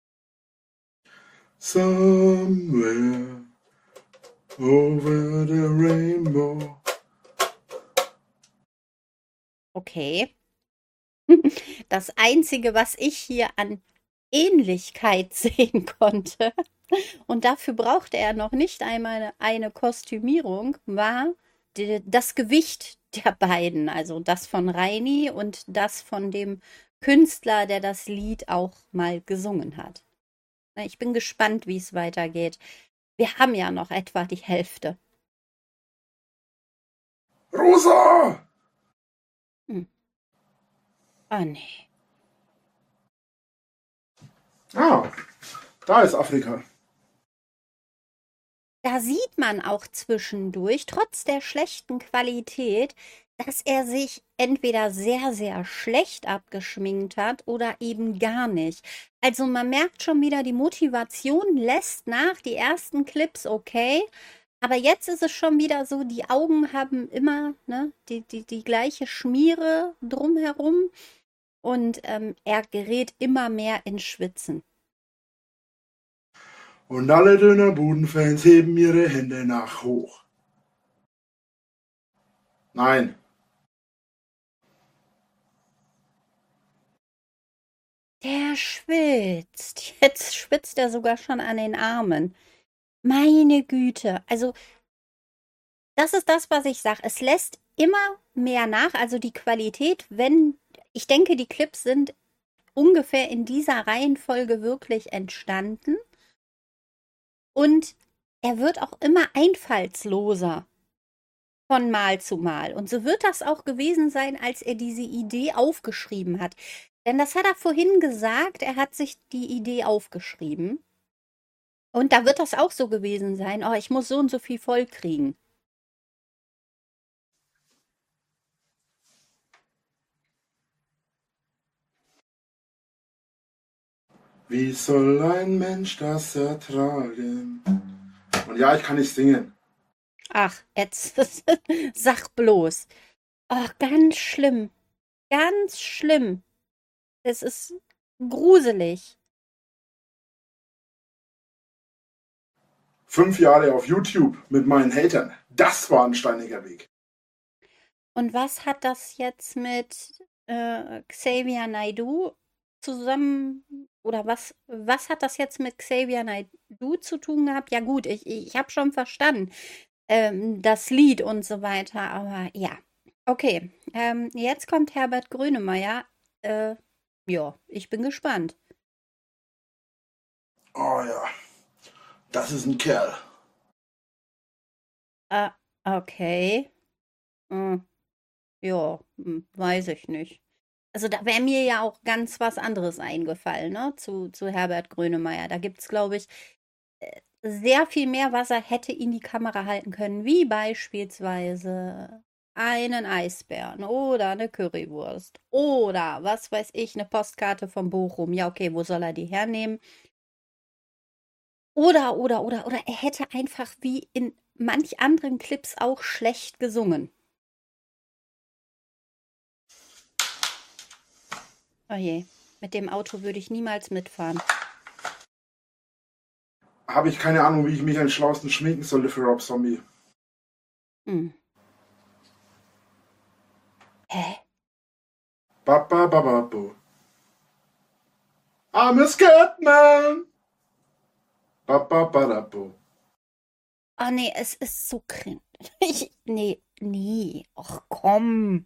Somewhere over the rainbow. Okay. Das Einzige, was ich hier an Ähnlichkeit sehen konnte, und dafür brauchte er noch nicht einmal eine Kostümierung, war die, das Gewicht der beiden, also das von Reini und das von dem Künstler, der das Lied auch mal gesungen hat. Na, ich bin gespannt, wie es weitergeht. Wir haben ja noch etwa die Hälfte. Rosa! Hm. Oh nee. Ah, da ist Afrika. Da sieht man auch zwischendurch, trotz der schlechten Qualität, dass er sich entweder sehr, sehr schlecht abgeschminkt hat oder eben gar nicht. Also man merkt schon wieder, die Motivation lässt nach, die ersten Clips okay, aber jetzt ist es schon wieder so, die Augen haben immer, ne, die, die, die gleiche Schmiere drumherum und ähm, er gerät immer mehr ins Schwitzen. Und alle Dönerbudenfans heben ihre Hände nach hoch. Nein. Der schwitzt. Jetzt schwitzt er sogar schon an den Armen. Meine Güte. Also, das ist das, was ich sage. Es lässt immer mehr nach. Also die Qualität, wenn, ich denke, die Clips sind ungefähr in dieser Reihenfolge wirklich entstanden. Und er wird auch immer einfallsloser von Mal zu Mal. Und so wird das auch gewesen sein, als er diese Idee aufgeschrieben hat. Denn das hat er vorhin gesagt, er hat sich die Idee aufgeschrieben. Und da wird das auch so gewesen sein, oh, ich muss so und so viel voll kriegen. Wie soll ein Mensch das ertragen? Und ja, ich kann nicht singen. Ach, jetzt sag bloß. Ach, ganz schlimm. Ganz schlimm. Es ist gruselig. Fünf Jahre auf YouTube mit meinen Hatern. Das war ein steiniger Weg. Und was hat das jetzt mit äh, Xavier Naidoo zusammen, oder was, was hat das jetzt mit Xavier Naidoo zu tun gehabt? Ja gut, ich, ich habe schon verstanden, ähm, das Lied und so weiter, aber ja. Okay, ähm, jetzt kommt Herbert Grönemeyer. Äh, ja, ich bin gespannt. Oh ja, das ist ein Kerl. Ah, okay. Hm, ja, hm, weiß ich nicht. Also da wäre mir ja auch ganz was anderes eingefallen, ne, zu, zu Herbert Grönemeyer. Da gibt es, glaube ich, äh, sehr viel mehr, was er hätte in die Kamera halten können, wie beispielsweise einen Eisbären oder eine Currywurst oder, was weiß ich, eine Postkarte von Bochum. Ja, okay, wo soll er die hernehmen? Oder, oder, oder, oder er hätte einfach wie in manch anderen Clips auch schlecht gesungen. Oh je, mit dem Auto würde ich niemals mitfahren. Habe ich keine Ahnung, wie ich mich am schlauesten schminken sollte für Rob Zombie. Hm. Hä? Baba baba bo. I'm a Scatman. Baba baba bo. Oh nee, es ist so cringe. Ich, nee, nee. Och komm.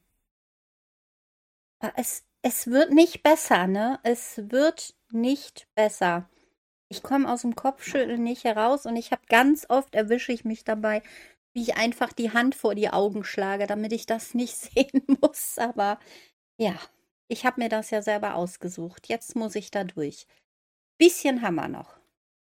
Es, es wird nicht besser, ne? Es wird nicht besser. Ich komme aus dem Kopfschütteln nicht heraus und ich habe ganz oft erwische ich mich dabei, wie ich einfach die Hand vor die Augen schlage, damit ich das nicht sehen muss. Aber ja, ich habe mir das ja selber ausgesucht. Jetzt muss ich da durch. Bisschen haben wir noch.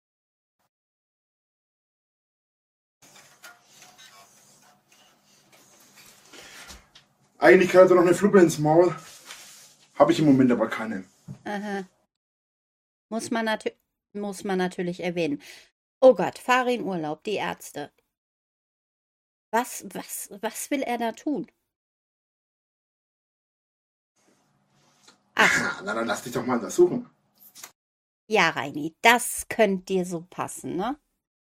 Eigentlich gehört noch eine Fluppe ins Maul. Habe ich im Moment aber keine. Aha. Muss man, natü muss man natürlich erwähnen. Oh Gott, fahre in Urlaub, die Ärzte. Was, was, was will er da tun? Ach, Na, dann lass dich doch mal untersuchen. ja, Reini, das könnte dir so passen, ne?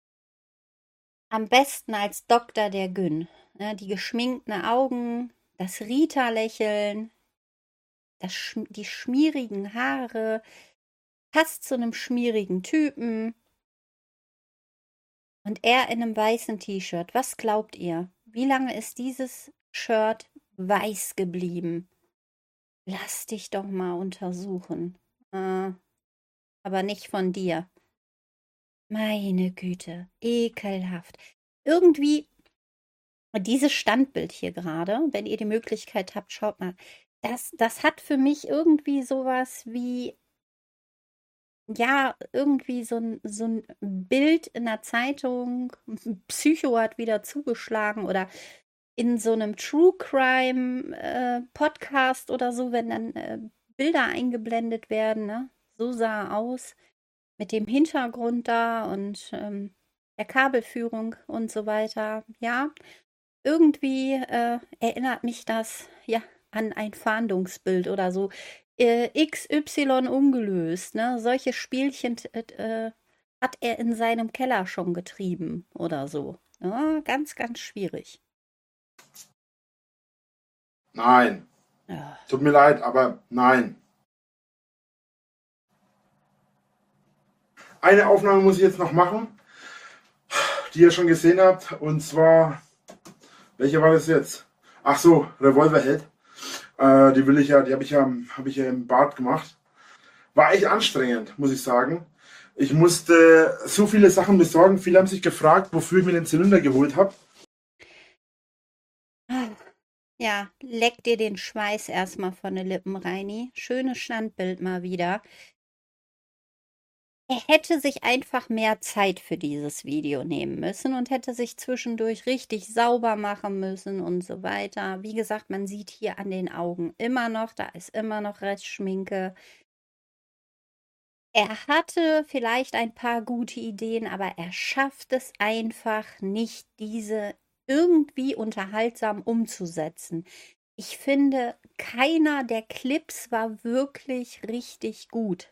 Am besten als Doktor der Gyn. Ne? Die geschminkten Augen, das Rita-Lächeln, das Sch die schmierigen Haare, passt zu einem schmierigen Typen. Und er in einem weißen T-Shirt. Was glaubt ihr? Wie lange ist dieses Shirt weiß geblieben? Lass dich doch mal untersuchen. Äh, aber nicht von dir. Meine Güte, ekelhaft. Irgendwie, dieses Standbild hier gerade, wenn ihr die Möglichkeit habt, schaut mal. Das, das hat für mich irgendwie sowas wie, ja, irgendwie so ein, so ein Bild in der Zeitung, Psycho hat wieder zugeschlagen oder in so einem True Crime äh, Podcast oder so, wenn dann äh, Bilder eingeblendet werden, ne? So sah er aus, mit dem Hintergrund da und ähm, der Kabelführung und so weiter. Ja, irgendwie äh, erinnert mich das ja an ein Fahndungsbild oder so. Äh, X Y ungelöst, ne? Solche Spielchen äh, hat er in seinem Keller schon getrieben oder so. Ja, ganz, ganz schwierig. Nein. Ja. Tut mir leid, aber nein. Eine Aufnahme muss ich jetzt noch machen, die ihr schon gesehen habt. Und zwar, welche war das jetzt? Ach so, Revolverheld. Äh, die will ich ja, die habe ich ja, habe ich ja im Bad gemacht. War echt anstrengend, muss ich sagen. Ich musste so viele Sachen besorgen. Viele haben sich gefragt, wofür ich mir den Zylinder geholt habe. Ja, leck dir den Schweiß erstmal von den Lippen, Reini. Schönes Standbild mal wieder. Er hätte sich einfach mehr Zeit für dieses Video nehmen müssen und hätte sich zwischendurch richtig sauber machen müssen und so weiter. Wie gesagt, man sieht hier an den Augen immer noch, da ist immer noch Restschminke. Er hatte vielleicht ein paar gute Ideen, aber er schafft es einfach nicht, diese irgendwie unterhaltsam umzusetzen. Ich finde, keiner der Clips war wirklich richtig gut.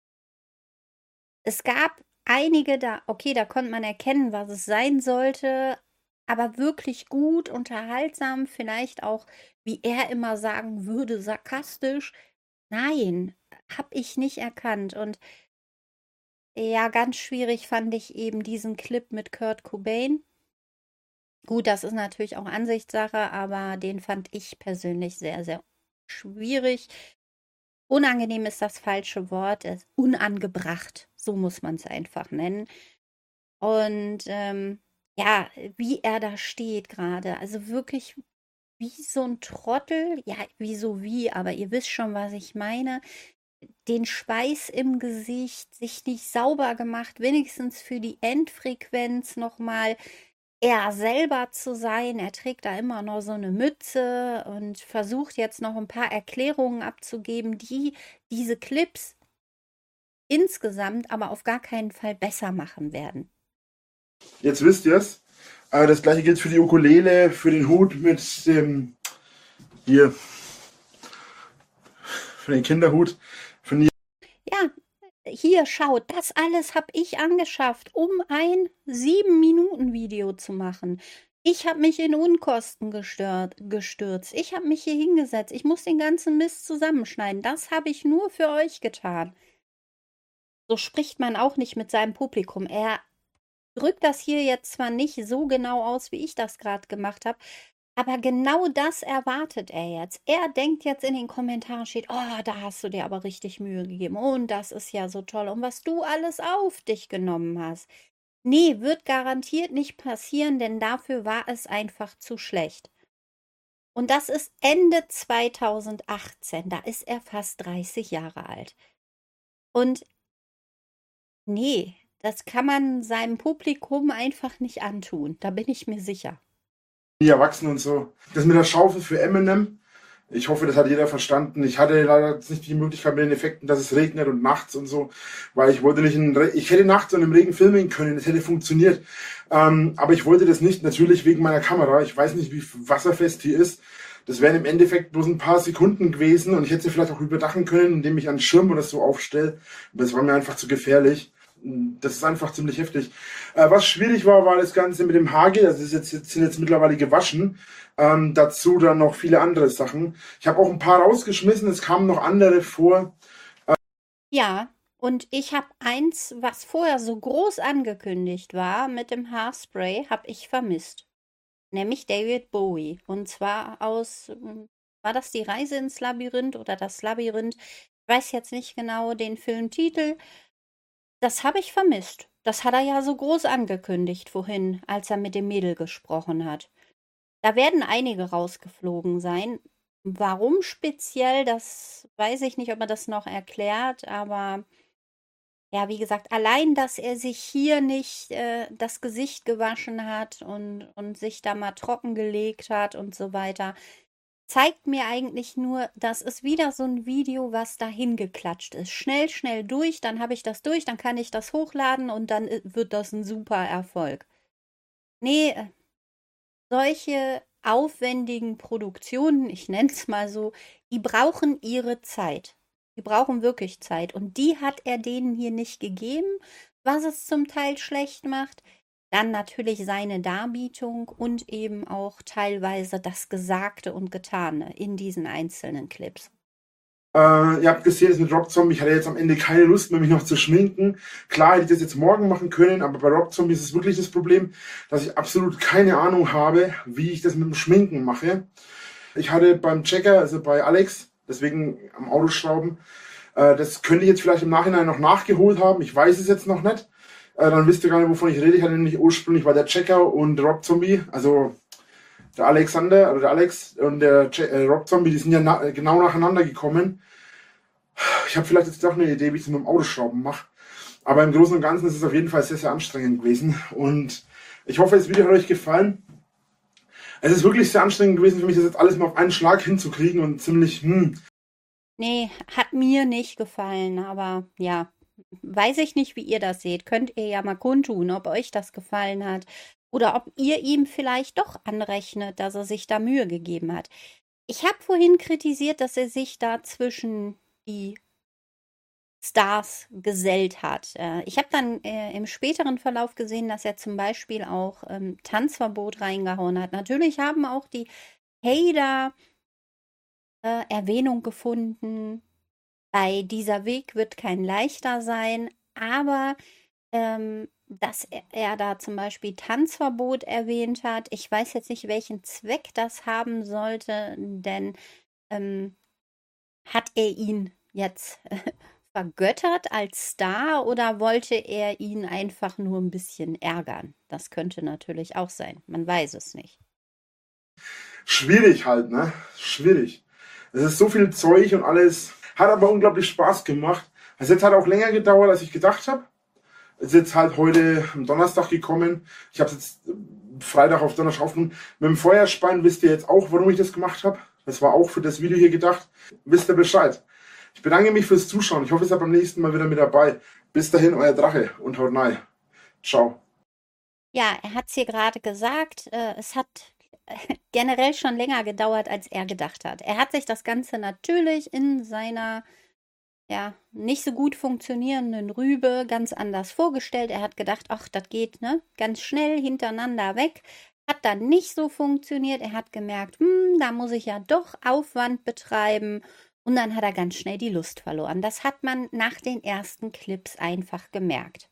Es gab einige da, okay, da konnte man erkennen, was es sein sollte, aber wirklich gut, unterhaltsam, vielleicht auch, wie er immer sagen würde, sarkastisch. Nein, habe ich nicht erkannt. Und ja, ganz schwierig fand ich eben diesen Clip mit Kurt Cobain. Gut, das ist natürlich auch Ansichtssache, aber den fand ich persönlich sehr, sehr schwierig. Unangenehm ist das falsche Wort, es ist unangebracht, so muss man es einfach nennen. Und ähm, ja, wie er da steht gerade, also wirklich wie so ein Trottel, ja, wieso wie, aber ihr wisst schon, was ich meine. Den Schweiß im Gesicht, sich nicht sauber gemacht, wenigstens für die Endfrequenz nochmal er selber zu sein. Er trägt da immer noch so eine Mütze und versucht jetzt noch ein paar Erklärungen abzugeben, die diese Clips insgesamt aber auf gar keinen Fall besser machen werden. Jetzt wisst ihr es. Äh, das gleiche gilt für die Ukulele, für den Hut mit dem, hier, für den Kinderhut. Für die Ja, hier, schaut, das alles habe ich angeschafft, um ein sieben Minuten Video zu machen. Ich habe mich in Unkosten gestört, gestürzt. Ich habe mich hier hingesetzt. Ich muss den ganzen Mist zusammenschneiden. Das habe ich nur für euch getan. So spricht man auch nicht mit seinem Publikum. Er drückt das hier jetzt zwar nicht so genau aus, wie ich das gerade gemacht habe, aber genau das erwartet er jetzt. Er denkt jetzt in den Kommentaren, steht, oh, da hast du dir aber richtig Mühe gegeben. Und das ist ja so toll. Und was du alles auf dich genommen hast. Nee, wird garantiert nicht passieren, denn dafür war es einfach zu schlecht. Und das ist Ende zweitausendachtzehn. Da ist er fast dreißig Jahre alt. Und nee, das kann man seinem Publikum einfach nicht antun. Da bin ich mir sicher. die Erwachsenen und so. Das mit der Schaufel für Eminem, ich hoffe, das hat jeder verstanden. Ich hatte leider jetzt nicht die Möglichkeit mit den Effekten, dass es regnet und nachts und so, weil ich wollte nicht in Re ich hätte nachts und im Regen filmen können, das hätte funktioniert. Ähm, aber ich wollte das nicht, natürlich wegen meiner Kamera. Ich weiß nicht, wie wasserfest die ist. Das wären im Endeffekt bloß ein paar Sekunden gewesen und ich hätte sie vielleicht auch überdachen können, indem ich einen Schirm oder so aufstelle. Aber das war mir einfach zu gefährlich. Das ist einfach ziemlich heftig. Äh, was schwierig war, war das Ganze mit dem Hagel. Also das ist jetzt, jetzt sind jetzt mittlerweile gewaschen. Ähm, dazu dann noch viele andere Sachen. Ich habe auch ein paar rausgeschmissen. Es kamen noch andere vor. Äh ja, und ich habe eins, was vorher so groß angekündigt war, mit dem Haarspray, habe ich vermisst. Nämlich David Bowie. Und zwar aus, war das die Reise ins Labyrinth oder das Labyrinth? Ich weiß jetzt nicht genau den Filmtitel. Das habe ich vermisst. Das hat er ja so groß angekündigt vorhin, als er mit dem Mädel gesprochen hat. Da werden einige rausgeflogen sein. Warum speziell, das weiß ich nicht, ob er das noch erklärt, aber ja, wie gesagt, allein, dass er sich hier nicht äh, das Gesicht gewaschen hat und, und sich da mal trockengelegt hat und so weiter, zeigt mir eigentlich nur, das ist wieder so ein Video, was dahin geklatscht ist. Schnell, schnell durch, dann habe ich das durch, dann kann ich das hochladen und dann wird das ein super Erfolg. Nee, solche aufwendigen Produktionen, ich nenne es mal so, die brauchen ihre Zeit. Die brauchen wirklich Zeit. Und die hat er denen hier nicht gegeben, was es zum Teil schlecht macht. Dann natürlich seine Darbietung und eben auch teilweise das Gesagte und Getane in diesen einzelnen Clips. Äh, ihr habt gesehen, das mit Rob Zombie, ich hatte jetzt am Ende keine Lust mehr, mich noch zu schminken. Klar hätte ich das jetzt morgen machen können, aber bei Rob Zombie ist es wirklich das Problem, dass ich absolut keine Ahnung habe, wie ich das mit dem Schminken mache. Ich hatte beim Checker, also bei Alex, deswegen am Autoschrauben, äh, das könnte ich jetzt vielleicht im Nachhinein noch nachgeholt haben, ich weiß es jetzt noch nicht. Äh, dann wisst ihr gar nicht, wovon ich rede. Ich hatte nämlich ursprünglich war der Checker und Rob Zombie, also der Alexander, oder der Alex und der che äh, Rob Zombie, die sind ja na genau nacheinander gekommen. Ich habe vielleicht jetzt doch eine Idee, wie ich es mit dem Autoschrauben mache. Aber im Großen und Ganzen ist es auf jeden Fall sehr, sehr anstrengend gewesen. Und ich hoffe, das Video hat euch gefallen. Es ist wirklich sehr anstrengend gewesen für mich, das jetzt alles mal auf einen Schlag hinzukriegen und ziemlich, hm. Nee, hat mir nicht gefallen, aber ja, weiß ich nicht, wie ihr das seht. Könnt ihr ja mal kundtun, ob euch das gefallen hat. Oder ob ihr ihm vielleicht doch anrechnet, dass er sich da Mühe gegeben hat. Ich habe vorhin kritisiert, dass er sich da zwischen die Stars gesellt hat. Äh, ich habe dann äh, im späteren Verlauf gesehen, dass er zum Beispiel auch ähm, Tanzverbot reingehauen hat. Natürlich haben auch die Hater äh, Erwähnung gefunden. Bei dieser Weg wird kein leichter sein, aber ähm, dass er, er da zum Beispiel Tanzverbot erwähnt hat. Ich weiß jetzt nicht, welchen Zweck das haben sollte, denn ähm, hat er ihn jetzt äh, vergöttert als Star oder wollte er ihn einfach nur ein bisschen ärgern? Das könnte natürlich auch sein. Man weiß es nicht. Schwierig halt, ne? Schwierig. Es ist so viel Zeug und alles. Hat aber unglaublich Spaß gemacht. Es jetzt hat auch länger gedauert, als ich gedacht habe. Es ist jetzt halt heute am Donnerstag gekommen. Ich habe es jetzt Freitag auf Donnerstag aufgenommen. Mit dem Feuerspein wisst ihr jetzt auch, warum ich das gemacht habe. Das war auch für das Video hier gedacht. Wisst ihr Bescheid. Ich bedanke mich fürs Zuschauen. Ich hoffe, ihr seid beim nächsten Mal wieder mit dabei. Bis dahin, euer Drache und haut rein. Ciao. Ja, er hat es hier gerade gesagt, äh, es hat generell schon länger gedauert, als er gedacht hat. Er hat sich das Ganze natürlich in seiner, ja, nicht so gut funktionierenden Rübe ganz anders vorgestellt. Er hat gedacht, ach, das geht, ne, ganz schnell hintereinander weg. Hat dann nicht so funktioniert. Er hat gemerkt, hm, da muss ich ja doch Aufwand betreiben. Und dann hat er ganz schnell die Lust verloren. Das hat man nach den ersten Clips einfach gemerkt.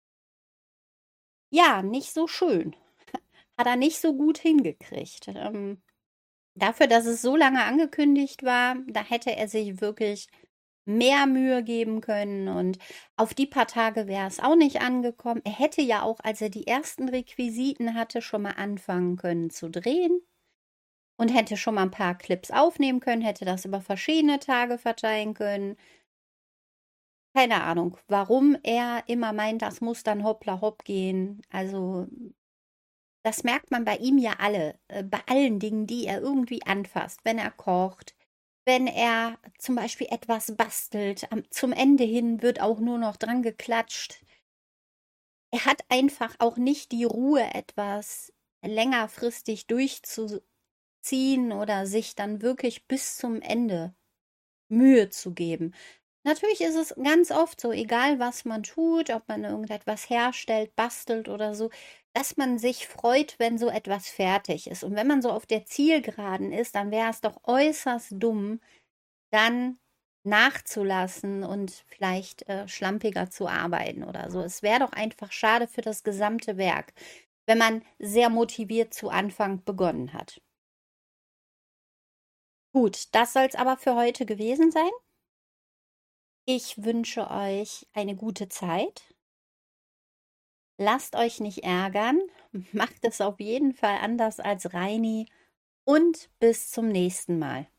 Ja, nicht so schön. Hat er nicht so gut hingekriegt. Ähm, dafür, dass es so lange angekündigt war, da hätte er sich wirklich mehr Mühe geben können. Und auf die paar Tage wäre es auch nicht angekommen. Er hätte ja auch, als er die ersten Requisiten hatte, schon mal anfangen können zu drehen. Und hätte schon mal ein paar Clips aufnehmen können, hätte das über verschiedene Tage verteilen können. Keine Ahnung, warum er immer meint, das muss dann hoppla hopp gehen. Also, das merkt man bei ihm ja alle, äh, bei allen Dingen, die er irgendwie anfasst. Wenn er kocht, wenn er zum Beispiel etwas bastelt, am, zum Ende hin wird auch nur noch dran geklatscht. Er hat einfach auch nicht die Ruhe, etwas längerfristig durchzuziehen oder sich dann wirklich bis zum Ende Mühe zu geben. Natürlich ist es ganz oft so, egal was man tut, ob man irgendetwas herstellt, bastelt oder so, dass man sich freut, wenn so etwas fertig ist. Und wenn man so auf der Zielgeraden ist, dann wäre es doch äußerst dumm, dann nachzulassen und vielleicht äh, schlampiger zu arbeiten oder so. Es wäre doch einfach schade für das gesamte Werk, wenn man sehr motiviert zu Anfang begonnen hat. Gut, das soll es aber für heute gewesen sein. Ich wünsche euch eine gute Zeit. Lasst euch nicht ärgern. Macht es auf jeden Fall anders als Reini. Und bis zum nächsten Mal.